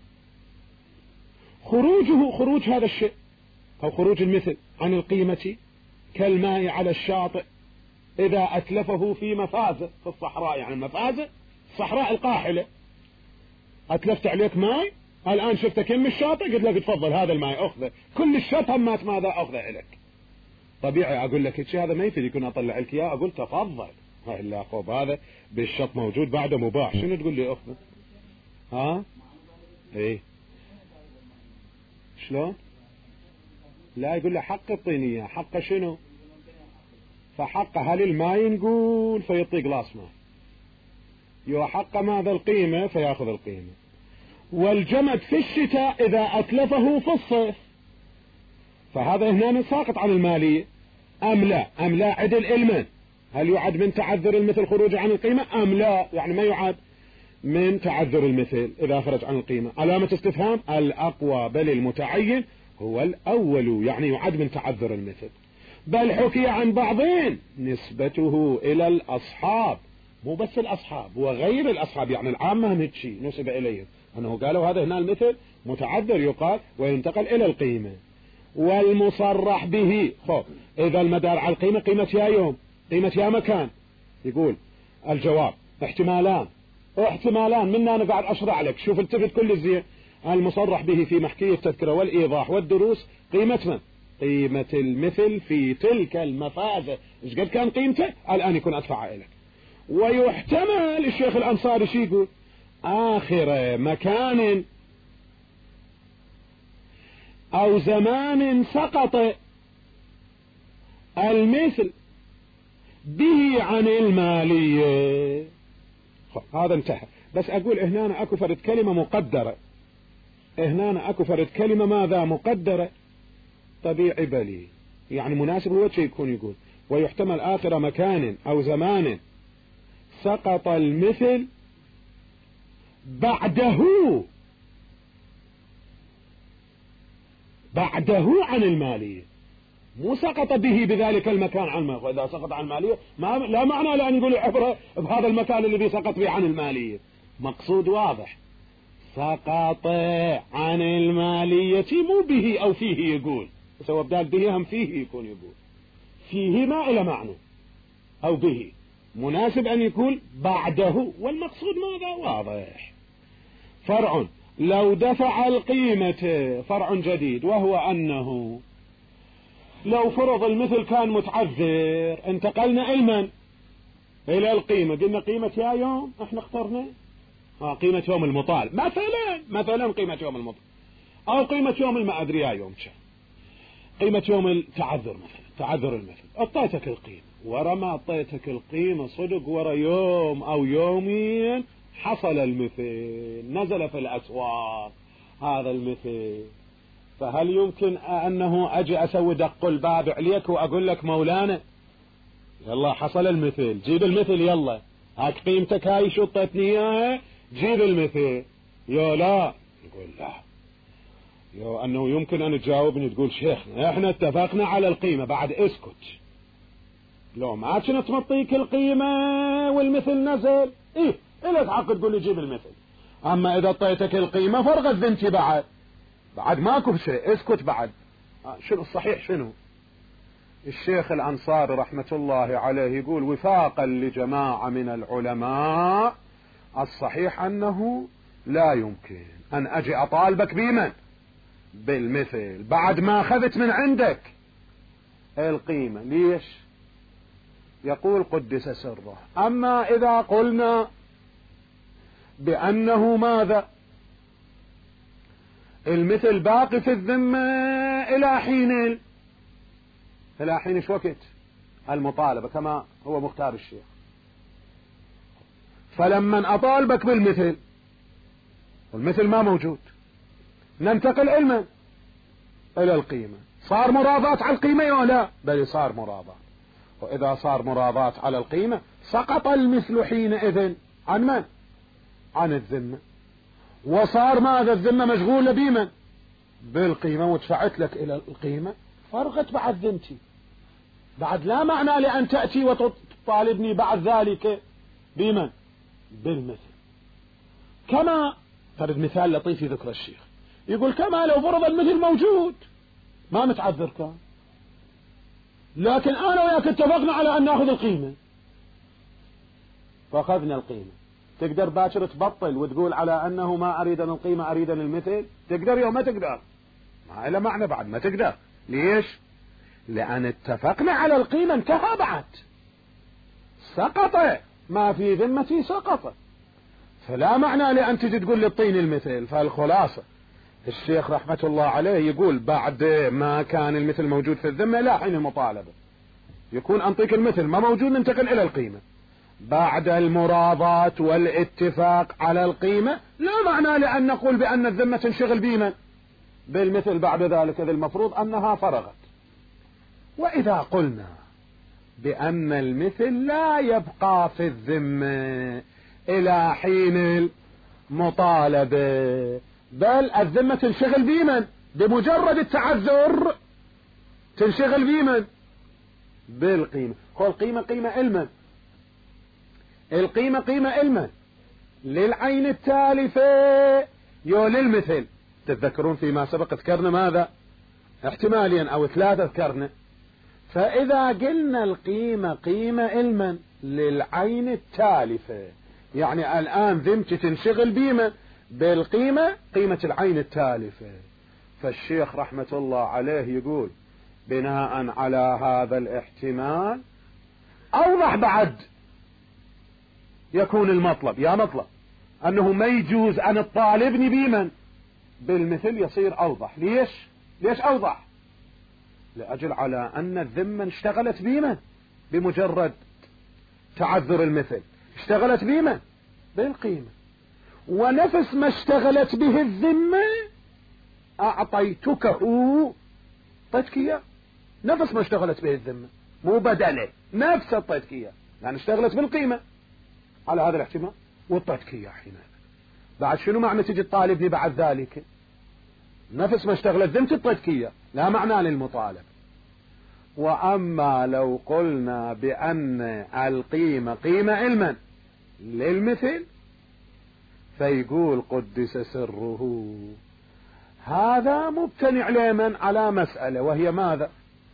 خروج هذا الشيء أو خروج المثل عن القيمة، كالماء على الشاطئ إذا أتلفه في مفازة في الصحراء، يعني مفازة الصحراء القاحلة، أتلفت عليك ماء، الآن شفتك يم الشاطئ، قلت لك تفضل هذا الماء أخذه، كل الشط همات ماذا؟ أخذه لك. طبيعي أقول لك الشيء هذا ما يفيد يكون أطلع لك إياه، أقول تفضل، إلا خوب هذا بالشط موجود بعده مباح، شنو تقول لي أخذه؟ إيه شلون؟ لا، يقول له حق الطينية، حق شنو؟ فحق هل الماء نقول فيعطي قلاص ماء، يحق ماذا؟ القيمة، فيأخذ القيمة. والجمد في الشتاء إذا أتلفه في الصيف، فهذا هنا ساقط عن المالية أم لا؟ عدل علما، هل يعد من تعذر المثل خروج عن القيمة أم لا؟ يعني ما يعد من تعذر المثل إذا خرج عن القيمة. علامة استفهام. الأقوى بل المتعين هو الأول، يعني يعد من تعذر المثل. بل حكي عن بعضين نسبته إلى الأصحاب، مو بس الأصحاب وغير الأصحاب، يعني العامة هم هيك نسب إليهم، أنه قالوا هذا هنا المثل متعذر يقال وينتقل إلى القيمة. والمصرح به، إذا المدار على القيمة قيمة يا يوم، قيمة يا مكان. يقول الجواب احتمالان من أنا قاعد أشرح لك، شوف التفت كل الزين. المصرح به في محكية التذكرة والإيضاح والدروس قيمة من؟ قيمة المثل في تلك المفازة، إيش قد كان قيمته الآن يكون أدفع إليك. ويحتمل الشيخ الأنصاري شو يقول؟ آخر مكان أو زمان سقط المثل به عن المالية. هذا انتهى. بس أقول هنا أكو فرد كلمة مقدرة، هنا أكو فرد كلمة ماذا مقدرة؟ طبيعي بلي، يعني مناسب هو شيء يكون يقول ويحتمل آخر مكان أو زمان سقط المثل بعده عن المالية، مو سقط به بذلك المكان عن المالية. وإذا سقط عن المالية لا معنى لأن يقول عبرة بهذا المكان الذي سقط به عن المالية. مقصود واضح، سقط عن المالية مو به أو فيه يقول، سوى بدال به هم فيه يكون يقول، فيه ما إلى معنى أو به، مناسب أن يكون بعده، والمقصود ماذا واضح. فرع لو دفع القيمة، فرع جديد، وهو أنه لو فرض المثل كان متعذر، انتقلنا علما إلى القيمة، قلنا قيمة يا يوم احنا اخترنا قيمة يوم المطالب مثلا قيمة يوم المطالب، أو قيمة يوم ما أدري يا يوم قيمة يوم التعذر مثلا، تعذر المثل. أعطيتك القيمة، ورا ما أعطيتك القيمة صدق ورا يوم أو يومين حصل المثل، نزل في الأسواق هذا المثل، فهل يمكن أنه أجي أسوي دق الباب عليك وأقول لك مولانا يلا حصل المثل جيب المثل، يلا هاك قيمتك هاي شو اعطيتني اياها جيب المثل؟ يا لا، يقول لا، يا أنه يمكن أن تجاوبني تقول شيخنا احنا اتفقنا على القيمة، بعد اسكت، لو ما كنت معطيك القيمة والمثل نزل ايه إلك حق تقول لي جيب المثل. أما إذا اعطيتك القيمة فرغت ذنتي بعد ماكو شيء، اسكت بعد. شنو الصحيح؟ شنو الشيخ الأنصاري رحمة الله عليه يقول وفاقا لجماعة من العلماء الصحيح أنه لا يمكن أن أجي أطالبك بمن؟ بالمثل بعد ما أخذت من عندك القيمة. ليش؟ يقول قدس سره. أما إذا قلنا بأنه ماذا؟ المثل باقي في الذمة إلى حين شو وقت المطالبة كما هو مختار الشيخ، فلما أطالبك بالمثل والمثل ما موجود ننتقل علما إلى القيمة، صار مراضات على القيمة يا لا؟ بل صار مراضات، وإذا صار مراضات على القيمة سقط المثل حينئذ عن من؟ عن الذمة، وصار ماذا؟ الذمة مشغولة بمن؟ بالقيمة، ودفعت لك إلى القيمة فرغت بعد ذمتي، بعد لا معنى لأن تأتي وتطالبني بعد ذلك بمن؟ بالمثل. كما فرد مثال لطيف ذكر الشيخ يقول كما لو فرض المثل موجود ما متعذر كان، لكن أنا وياك اتفقنا على أن نأخذ القيمة فأخذنا القيمة، تقدر باكر تبطل وتقول على أنه ما أريد القيمة أريد المثل؟ تقدر يوم ما تقدر، ما إلى معنى بعد ما تقدر. ليش؟ لأن اتفقنا على القيمة، انتهى بعد، سقط ما في ذمتي سقط، فلا معنى لأن تجي تقول لي اعطيني المثل. فالخلاصة الشيخ رحمة الله عليه يقول بعد ما كان المثل موجود في الذمة لا حين المطالبة يكون أنطيك المثل ما موجود ننتقل إلى القيمة، بعد المراضات والاتفاق على القيمة لا معنى لأن نقول بأن الذمة تنشغل بمن؟ بالمثل بعد ذلك، إذ المفروض أنها فرغت. وإذا قلنا بأن المثل لا يبقى في الذمة إلى حين المطالبة، بل الذمة تنشغل بمن؟ بمجرد التعذر تنشغل بمن؟ بالقيمة. قول قيمة علما، القيمة قيمة علما للعين التالفة يو للمثل. تتذكرون فيما سبق ذكرنا ماذا؟ احتماليا أو ثلاثة ذكرنا. فإذا قلنا القيمة قيمة علما للعين التالفة، يعني الآن ذمتي تنشغل بما؟ بالقيمة قيمة العين التالفة. فالشيخ رحمة الله عليه يقول بناء على هذا الاحتمال أوضح بعد يكون المطلب يا مطلب أنه ما يجوز أن تطالبني بمن؟ بالمثل، يصير أوضح. ليش؟ ليش أوضح؟ لأجل على أن الذمة اشتغلت بيمن بمجرد تعذر المثل، اشتغلت بيمن بالقيمة، ونفس ما اشتغلت به الذمة أعطيتكه، طيتك إياه، نفس ما اشتغلت به الذمة، مو بدله، نفس طيتك إياه، يعني اشتغلت بالقيمة على هذا الاحتمال وطيتك إياه. حينئذ بعد شنو معنى تجي تطالبني بعد ذلك؟ نفس ما اشتغلت ذمتي طيتك إياه، لا معنى للمطالب. وأما لو قلنا بأن القيمة قيمة علما للمثل، فيقول قدس سره هذا مبتنع لمن على مسألة، وهي ماذا؟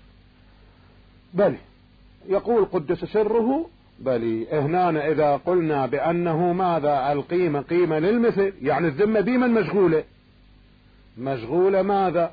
بل يقول قدس سره بل هنا إذا قلنا بأنه ماذا القيمة قيمة للمثل، يعني الذمة بمن مشغولة؟ مشغولة ماذا؟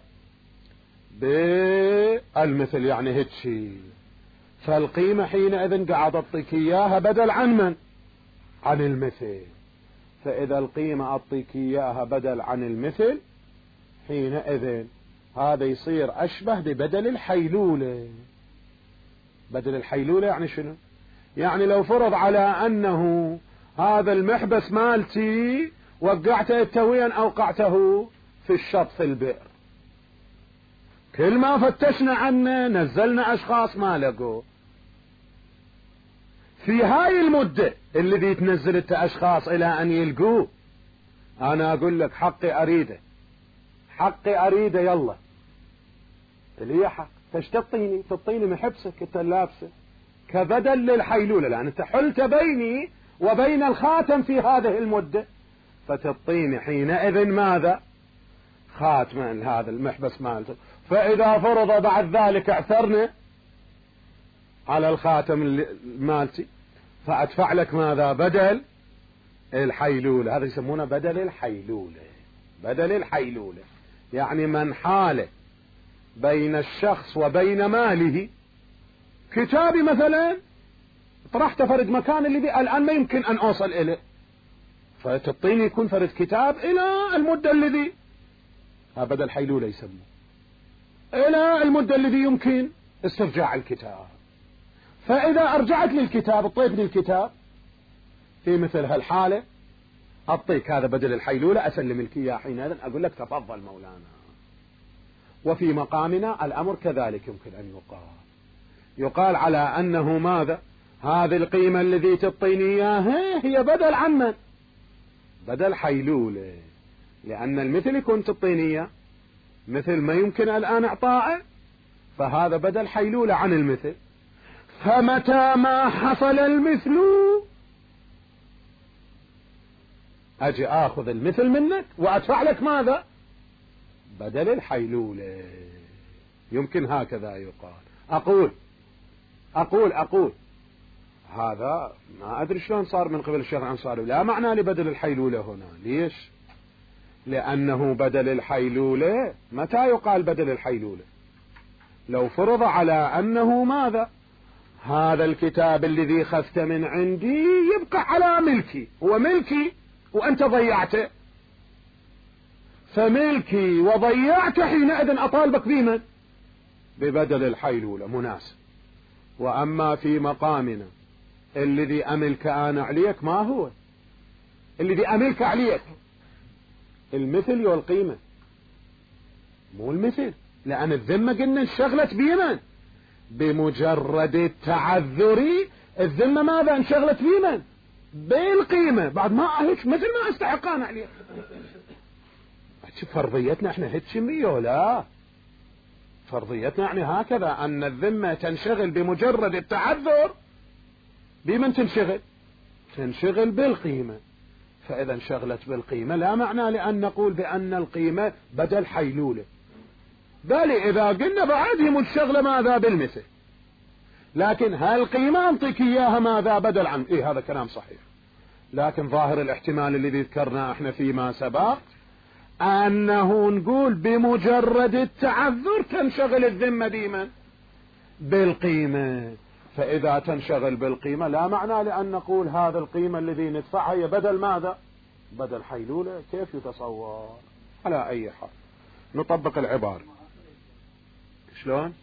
بالمثل، يعني هتشي، فالقيمة حينئذ قاعد أعطيك إياها بدل عن من؟ عن المثل. فإذا القيمة أعطيك إياها بدل عن المثل، حينئذ هذا يصير أشبه ببدل الحيلولة. بدل الحيلولة يعني شنو؟ يعني لو فرض على أنه هذا المحبس مالتي وقعته التوين أوقعته في الشط في البئر، كل ما فتشنا عنه نزلنا أشخاص ما لقوا، في هاي المدة اللي تنزلت أشخاص إلى أن يلقوه، أنا أقول لك حقي أريده، حقي أريده، يلا لي حق، فايش تعطيني محبسك انت لابسه كبدل للحيلولة، لأن انت حلت بيني وبين الخاتم في هذه المدة، فتعطيني حينئذ ماذا؟ خاتم هذا المحبس مالته. فإذا فرض بعد ذلك اعثرنا على الخاتم مالتي، فأدفع لك ماذا؟ بدل الحيلولة. هذا يسمونه بدل الحيلولة. بدل الحيلولة يعني من حال بين الشخص وبين ماله، كتابي مثلا طرحت فرد مكان اللي الآن ما يمكن أن أوصل إليه، فتعطيني يكون فرد كتاب إلى المدة الذي بدل حيلولة يسموه، إلى المدة الذي يمكن استرجاع الكتاب. فإذا أرجعت للكتاب اعطيتني الكتاب في مثل هالحالة، أعطيك هذا بدل الحيلولة، أسلم لك إياه حينئذ، أقول لك تفضل مولانا. وفي مقامنا الأمر كذلك يمكن أن يقال على أنه ماذا؟ هذه القيمة الذي تعطيني إياها هي بدل عن من؟ بدل حيلولة، لأن المثل يكون تعطيني إياه مثل ما يمكن الآن إعطائه، فهذا بدل حيلولة عن المثل. فمتى ما حصل المثل أجي آخذ المثل منك وأدفع لك ماذا؟ بدل الحيلولة. يمكن هكذا يقال. أقول هذا ما أدري شلون صار من قبل الشيخ الأنصاري، لا معنى لبدل الحيلولة هنا. ليش؟ لأنه بدل الحيلولة متى يقال بدل الحيلولة؟ لو فرض على أنه ماذا؟ هذا الكتاب الذي خذت من عندي يبقى على ملكي، هو ملكي وأنت ضيعته، فملكي وضيعته حينئذ أطالبك بمن؟ ببدل الحيلولة، مناسب. وأما في مقامنا الذي أملك أنا عليك، ما هو الذي أملك عليك؟ المثل والقيمة، مو المثل، لأن الذمة قلنا انشغلت بمن؟ بمجرد التعذر الذمة ماذا انشغلت بمن؟ بالقيمة، بعد ما هيك مثل ما استحقان عليك. فرضيتنا احنا هيك ولا فرضيتنا يعني هكذا، أن الذمة تنشغل بمجرد التعذر بمن تنشغل بالقيمة. فإذا انشغلت بالقيمة لا معنى لأن نقول بأن القيمة بدل حيلولة، بل إذا قلنا بعدها منشغلة ماذا؟ بالمثل، لكن هالقيمة أنطيك إياها ماذا؟ بدل عن هذا كلام صحيح. لكن ظاهر الاحتمال الذي ذكرنا احنا فيما سبق أنه نقول بمجرد التعذر تنشغل الذمة بمن؟ بالقيمة. فإذا تنشغل بالقيمة لا معنى لأن نقول هذا القيمة الذي ندفعها هي بدل ماذا؟ بدل حيلولة. كيف يتصور؟ على أي حال نطبق العبارة. شلون؟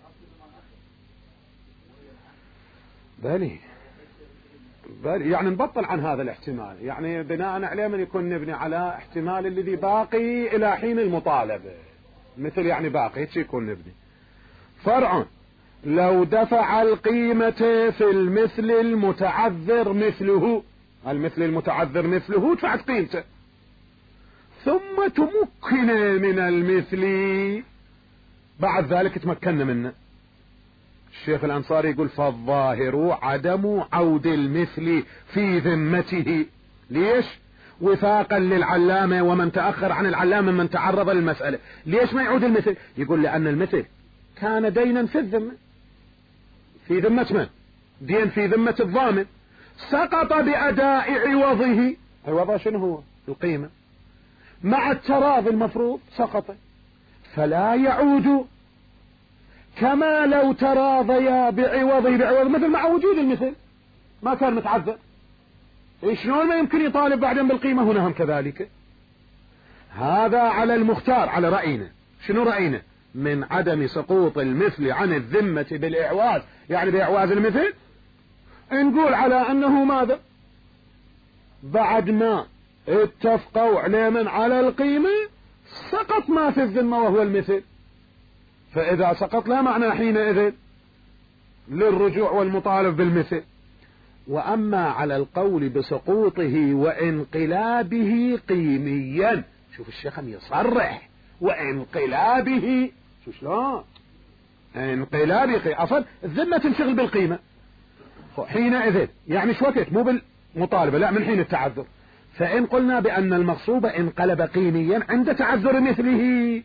بلي يعني نبطل عن هذا الاحتمال، يعني بناء عليه من يكون نبني على احتمال الذي باقي إلى حين المطالبة، مثل يعني باقي هيك يكون نبني. فرع: لو دفع القيمة في المثل المتعذر مثله، المثل المتعذر مثله دفعت قيمته، ثم تمكن من المثل، بعد ذلك تمكن منه. الشيخ الأنصاري يقول: فالظاهر عدم عود المثل في ذمته. ليش؟ وفاقا للعلامة ومن تأخر عن العلامة من تعرض للمسألة. ليش ما يعود المثل؟ يقول: لأن المثل كان دينا في الذمة، في ذمة من؟ دين في ذمة الضامن، سقط بأداء عوضه. عوضه شنو هو؟ القيمة. مع التراضي المفروض سقط، فلا يعود كما لو تراضيا بعوضه بعوض، مثل مع وجود المثل ما كان متعذر. شلون ما يمكن يطالب بعدين بالقيمة؟ هنا هم كذلك. هذا على المختار، على رأينا. شنو رأينا؟ من عدم سقوط المثل عن الذمة بالإعواز، يعني بإعواز المثل، نقول على أنه ماذا؟ بعد ما اتفقوا عليه على القيمة سقط ما في الذمة وهو المثل، فإذا سقط لا معنى حينئذ للرجوع والمطالب بالمثل. وأما على القول بسقوطه وانقلابه قيميا، شوف الشيخ يصرح وانقلابه، شو شلون انقلابه، أصلا الذمة تنشغل بالقيمة حينئذ، يعني شو وقت؟ مو بالمطالبة، لا، من حين التعذر. فإن قلنا بأن المغصوب انقلب قيميا عند تعذر مثله،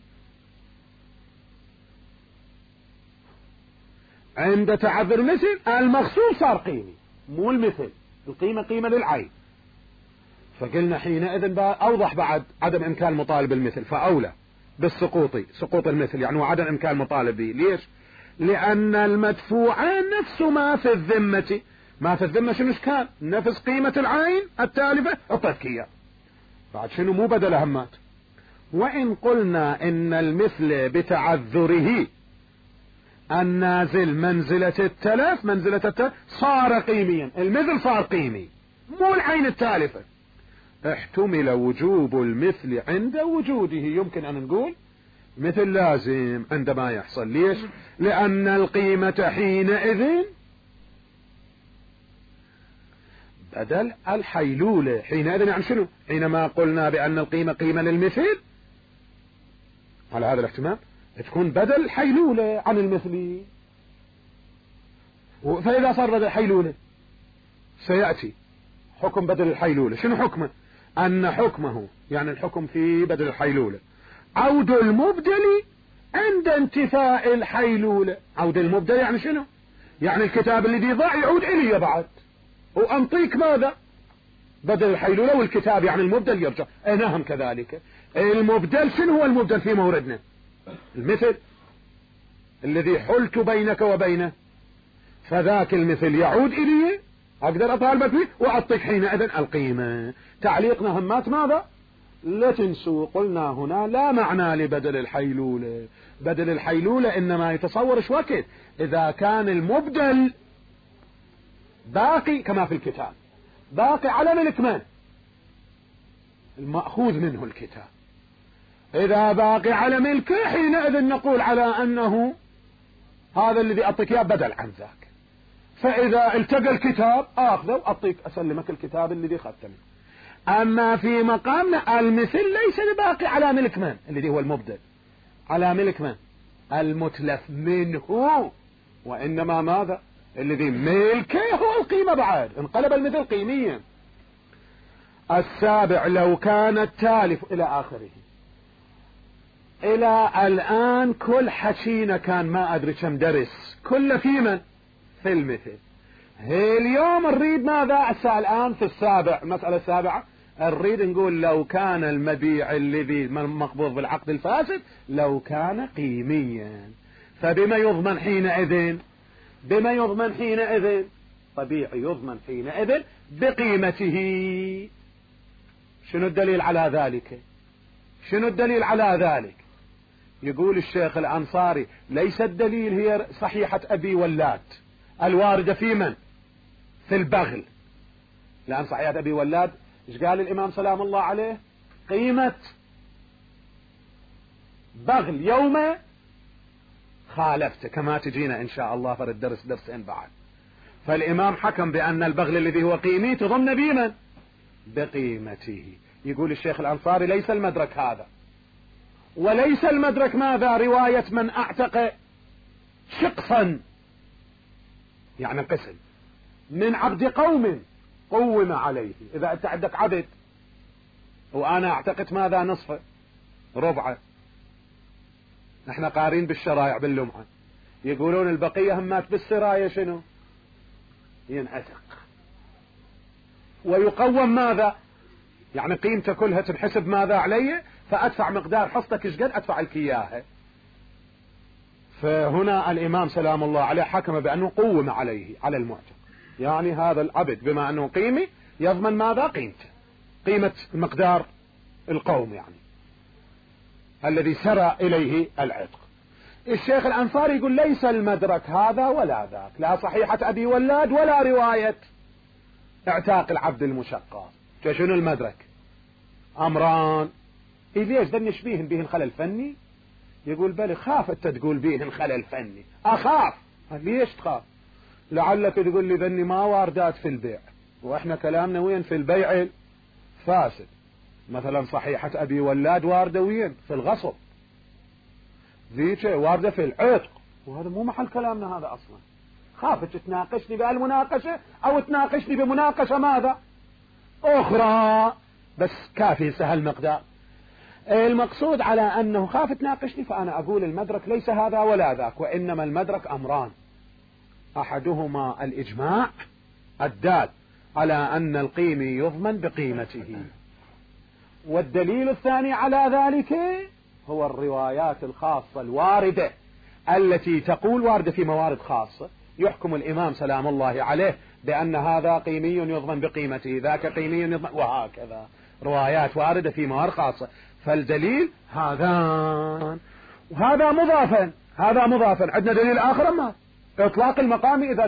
عند تعذر مثل المغصوب صار قيمي مو المثل، القيمة قيمة للعين. فقلنا حينئذ أوضح بعد عدم إمكان المطالب بالمثل، فأولى بالسقوط، سقوط المثل يعني وعدم إمكان المطالب به. ليش؟ لأن المدفوع نفس ما في الذمة. ما في الذمة شنو كان؟ نفس قيمة العين التالفة أعطتك إياه، بعد شنو؟ مو بدل همات. وإن قلنا إن المثل بتعذره النازل منزلة التلف، منزلة التلف صار قيميا، المثل صار قيمي مو العين التالفة، احتمل وجوب المثل عند وجوده. يمكن أن نقول مثل لازم عندما يحصل. ليش؟ لأن القيمة حينئذ بدل الحيلولة. حينئذ يعني شنو؟ حينما قلنا بأن القيمة قيمة للمثل على هذا الاحتمال تكون بدل حيلولة عن المثل. فإذا صار بدل حيلولة سيأتي حكم بدل الحيلولة. شنو حكمه؟ أن حكمه يعني الحكم في بدل الحيلولة عود المبدل عند انتفاء الحيلولة. عود المبدل يعني شنو؟ يعني الكتاب الذي ضاع يعود إلي بعد، وأنطيك ماذا؟ بدل الحيلولة، والكتاب يعني المبدل يرجع. نعم كذلك. المبدل شنو هو المبدل في موردنا؟ المثل الذي حلت بينك وبينه، فذاك المثل يعود إلي، أقدر أطالبك به وأعطيك حينئذ القيمة. تعليقنا همات ماذا؟ لا تنسوا قلنا هنا لا معنى لبدل الحيلولة. بدل الحيلولة إنما يتصور وقت إذا كان المبدل باقي كما في الكتاب، باقي على ملك من؟ المأخوذ منه الكتاب. إذا باقي على ملكه حينئذ نقول على أنه هذا الذي أعطيك إياه بدل عن ذاك. فإذا التقى الكتاب أخذه وأعطيك أسلمك الكتاب الذي أخذته منه. أما في مقامنا المثل ليس باقي على ملك من؟ الذي هو المبدل، على ملك من؟ المتلف منه، وإنما ماذا؟ الذي ملكه هو القيمة. بعد انقلب المثل قيميا. السابع: لو كان التالف إلى آخره. إلى الآن كل حكينا كان ما أدري كم درس كل في من؟ في المثل. اليوم نريد ماذا؟ الآن في السابع، المسألة السابعة نريد نقول لو كان المبيع الذي مقبوض بالعقد الفاسد لو كان قيميا، فبما يضمن حينئذ؟ بما يضمن حينئذ؟ طبيعي يضمن حينئذ بقيمته. شنو الدليل على ذلك؟ شنو الدليل على ذلك؟ يقول الشيخ الأنصاري ليس الدليل هي صحيحة أبي ولاد الواردة في من؟ في البغل، لأن صحيحة أبي ولاد إيش قال الإمام سلام الله عليه؟ قيمة بغل يوم خالفت، كما تجينا إن شاء الله في الدرس درسين بعد. فالإمام حكم بأن البغل الذي هو قيمي تضمن بمن؟ بقيمته. يقول الشيخ الأنصاري ليس المدرك هذا، وليس المدرك ماذا؟ رواية من أعتق شقصا، يعني قسم من عبد قوم قوم عليه. إذا أنت عندك عبد وأنا أعتقد ماذا؟ نصفه ربعه، نحن قارين بالشرائع باللمعة، يقولون البقية همات بالسراية شنو؟ ينعتق ويقوم ماذا؟ يعني قيمته كلها تنحسب ماذا علي؟ فأدفع مقدار حصتك ايش قد أدفع لك إياها. فهنا الإمام سلام الله عليه حكم بأنه قوم عليه على المعتق، يعني هذا العبد بما أنه قيمي يضمن ماذا؟ قيمته، قيمة مقدار القوم يعني الذي سرى إليه العتق. الشيخ الأنصاري يقول ليس المدرك هذا ولا ذاك، لا صحيحة أبي ولاد ولا رواية اعتاق العبد المشقى. شنو المدرك؟ أمران. ليش ذا نشبيهن بهن خلل فني؟ يقول بل خاف انت تقول بهن خلل فني. أخاف. ليش تخاف؟ لعلك تقول لي ذني ما واردات في البيع، وإحنا كلامنا وين؟ في البيع الفاسد. مثلا صحيحة أبي ولاد واردة وين؟ في الغصب. ذيك واردة في العتق، وهذا مو محل كلامنا هذا أصلا. خافت تناقشني بالمناقشة أو تناقشني بمناقشة ماذا؟ أخرى، بس كافي سهل مقدار. المقصود على أنه خاف تناقشني، فأنا أقول المدرك ليس هذا ولا ذاك، وإنما المدرك أمران، أحدهما الإجماع الدال على أن القيمي يضمن بقيمته، والدليل الثاني على ذلك هو الروايات الخاصة الواردة التي تقول واردة في موارد خاصة، يحكم الإمام سلام الله عليه بأن هذا قيمي يضمن بقيمته، ذاك قيمي يضمن، وهكذا روايات واردة في موارد خاصة. فالدليل هذان، وهذا مضافا، هذا مضافا. عندنا دليل آخر ما إطلاق المقام، إذا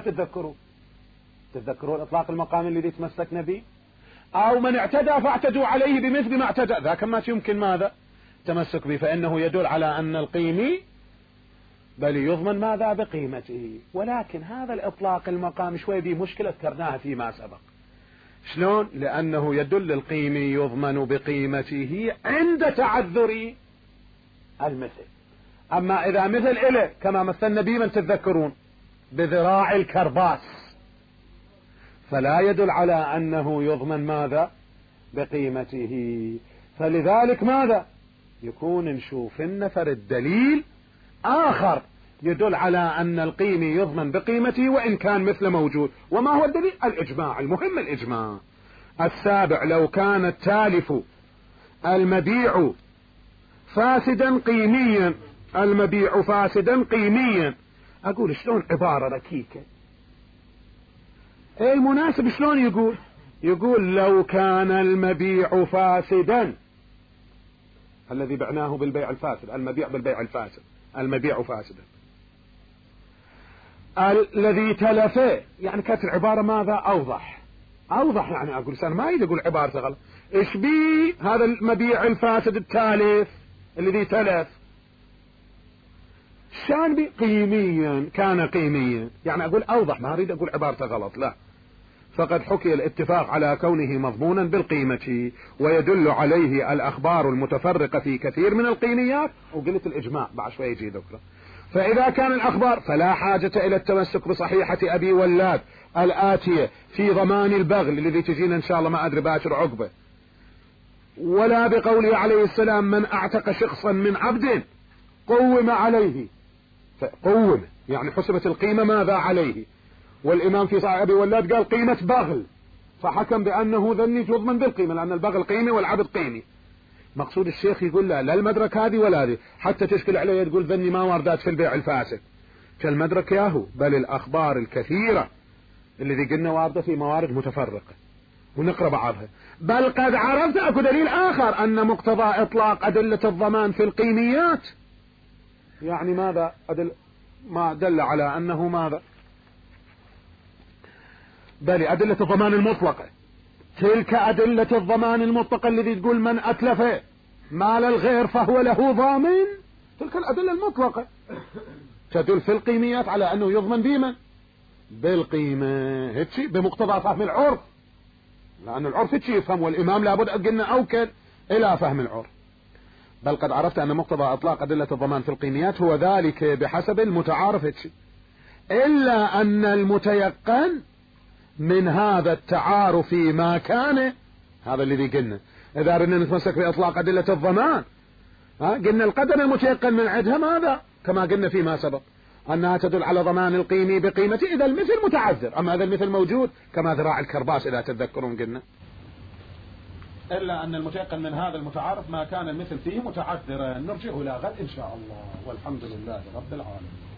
تتذكرون إطلاق المقام الذي تمسكنا به، أو من اعتدى فاعتدوا عليه بمثل ما اعتدى، ذاك ما يمكن ماذا؟ تمسك به، فإنه يدل على أن القيمي بل يضمن ماذا؟ بقيمته. ولكن هذا الإطلاق المقام شوي به مشكلة ذكرناها فيما سبق. شلون؟ لأنه يدل القيمي يضمن بقيمته عند تعذر المثل. أما إذا مثل إله كما مثلنا به من تتذكرون بذراع الكرباس، فلا يدل على أنه يضمن ماذا؟ بقيمته. فلذلك ماذا؟ يكون نشوف النفر الدليل آخر يدل على أن القيمي يضمن بقيمته وإن كان مثل موجود. وما هو الدليل؟ الإجماع، المهم الإجماع. السابع، لو كان التالف المبيع فاسدا قيميا، المبيع فاسدا قيميا. أقول شلون عبارة ركيكة، ايه المناسب شلون يقول لو كان المبيع فاسدا، الذي بعناه بالبيع الفاسد، المبيع بالبيع الفاسد، المبيع فاسدا، الذي تلفه، يعني كانت العبارة ماذا؟ أوضح. يعني أقول سأنا ما يقول عبارة غلط. إيش بي هذا المبيع الفاسد التالف الذي تلف؟ شان بي قيميا، كان قيميا، يعني أقول أوضح، ما أريد أقول عبارة غلط، لا. فقد حكي الاتفاق على كونه مضمونا بالقيمة، ويدل عليه الأخبار المتفرقة في كثير من القيميات، وقلت الإجماع بعد شوي يجي ذكره. فإذا كان الأخبار فلا حاجة إلى التمسك بصحيحة أبي ولاد الآتية في ضمان البغل الذي تجينا إن شاء الله ما أدري باشر عقبة، ولا بقوله عليه السلام من أعتق شخصا من عبد قوم عليه، قوم يعني حسبت القيمة ماذا عليه. والإمام في صحيح أبي ولاد قال قيمة بغل، فحكم بأنه ذني تضمن بالقيمة، لأن البغل قيمة والعبد قيمي. مقصود الشيخ يقول لا المدرك هذه ولا هذه، حتى تشكل عليه تقول ذني ما واردات في البيع الفاسد، كالمدرك ياهو، بل الأخبار الكثيرة الذي قلنا واردة في موارد متفرقة، ونقرأ بعضها. بل قد عرفت أكو دليل آخر أن مقتضى إطلاق أدلة الضمان في القيميات يعني ماذا ما دل على أنه ماذا؟ بل أدلة الضمان المطلقة، تلك أدلة الضمان المطلقة الذي تقول من أتلف مال الغير فهو له ضامن، تلك الأدلة المطلقة تدل في القيميات على أنه يضمن بمن؟ بالقيمة، هيك بمقتضى فهم العرف، لأن العرف هيك يفهم، والإمام لابد قلنا أوكل إلى فهم العرف. بل قد عرفت أن مقتضى إطلاق أدلة الضمان في القيميات هو ذلك بحسب المتعارف هيك، إلا أن المتيقن من هذا التعارف ما كان، هذا الذي قلنا إذا أردنا نتمسك بإطلاق أدلة الضمان قلنا القدر المتيقن من عدها ماذا؟ كما قلنا فيما سبق أنها تدل على ضمان القيمي بقيمته إذا المثل متعذر، أما إذا المثل موجود كما ذراع الكرباس إذا تتذكرون قلنا، إلا أن المتيقن من هذا المتعارف ما كان المثل فيه متعذرا. نرجع إلى غد إن شاء الله، والحمد لله رب العالمين.